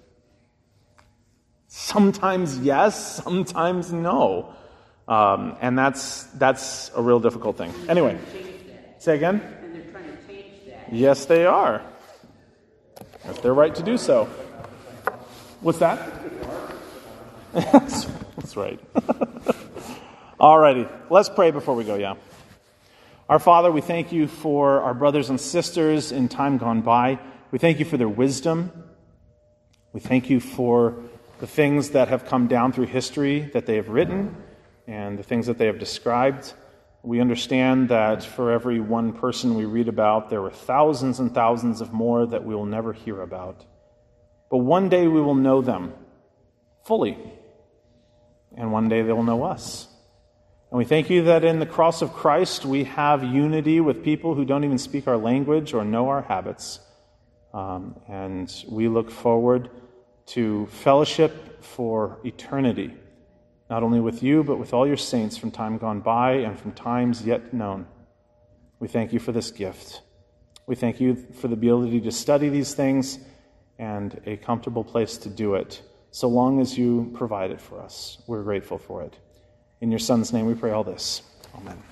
Sometimes yes, sometimes no. Um, and that's that's a real difficult thing. Anyway, say again? And they're trying to change that. Yes, they are. It's their right to do so. What's that? That's right. Alrighty, let's pray before we go, yeah. Our Father, we thank you for our brothers and sisters in time gone by. We thank you for their wisdom. We thank you for the things that have come down through history that they have written and the things that they have described. We understand that for every one person we read about, there were thousands and thousands of more that we will never hear about. But one day we will know them fully. And one day they will know us. And we thank you that in the cross of Christ we have unity with people who don't even speak our language or know our habits. Um, and we look forward to fellowship for eternity, not only with you, but with all your saints from time gone by and from times yet known. We thank you for this gift. We thank you for the ability to study these things and a comfortable place to do it. So long as you provide it for us, we're grateful for it. In your Son's name we pray all this. Amen.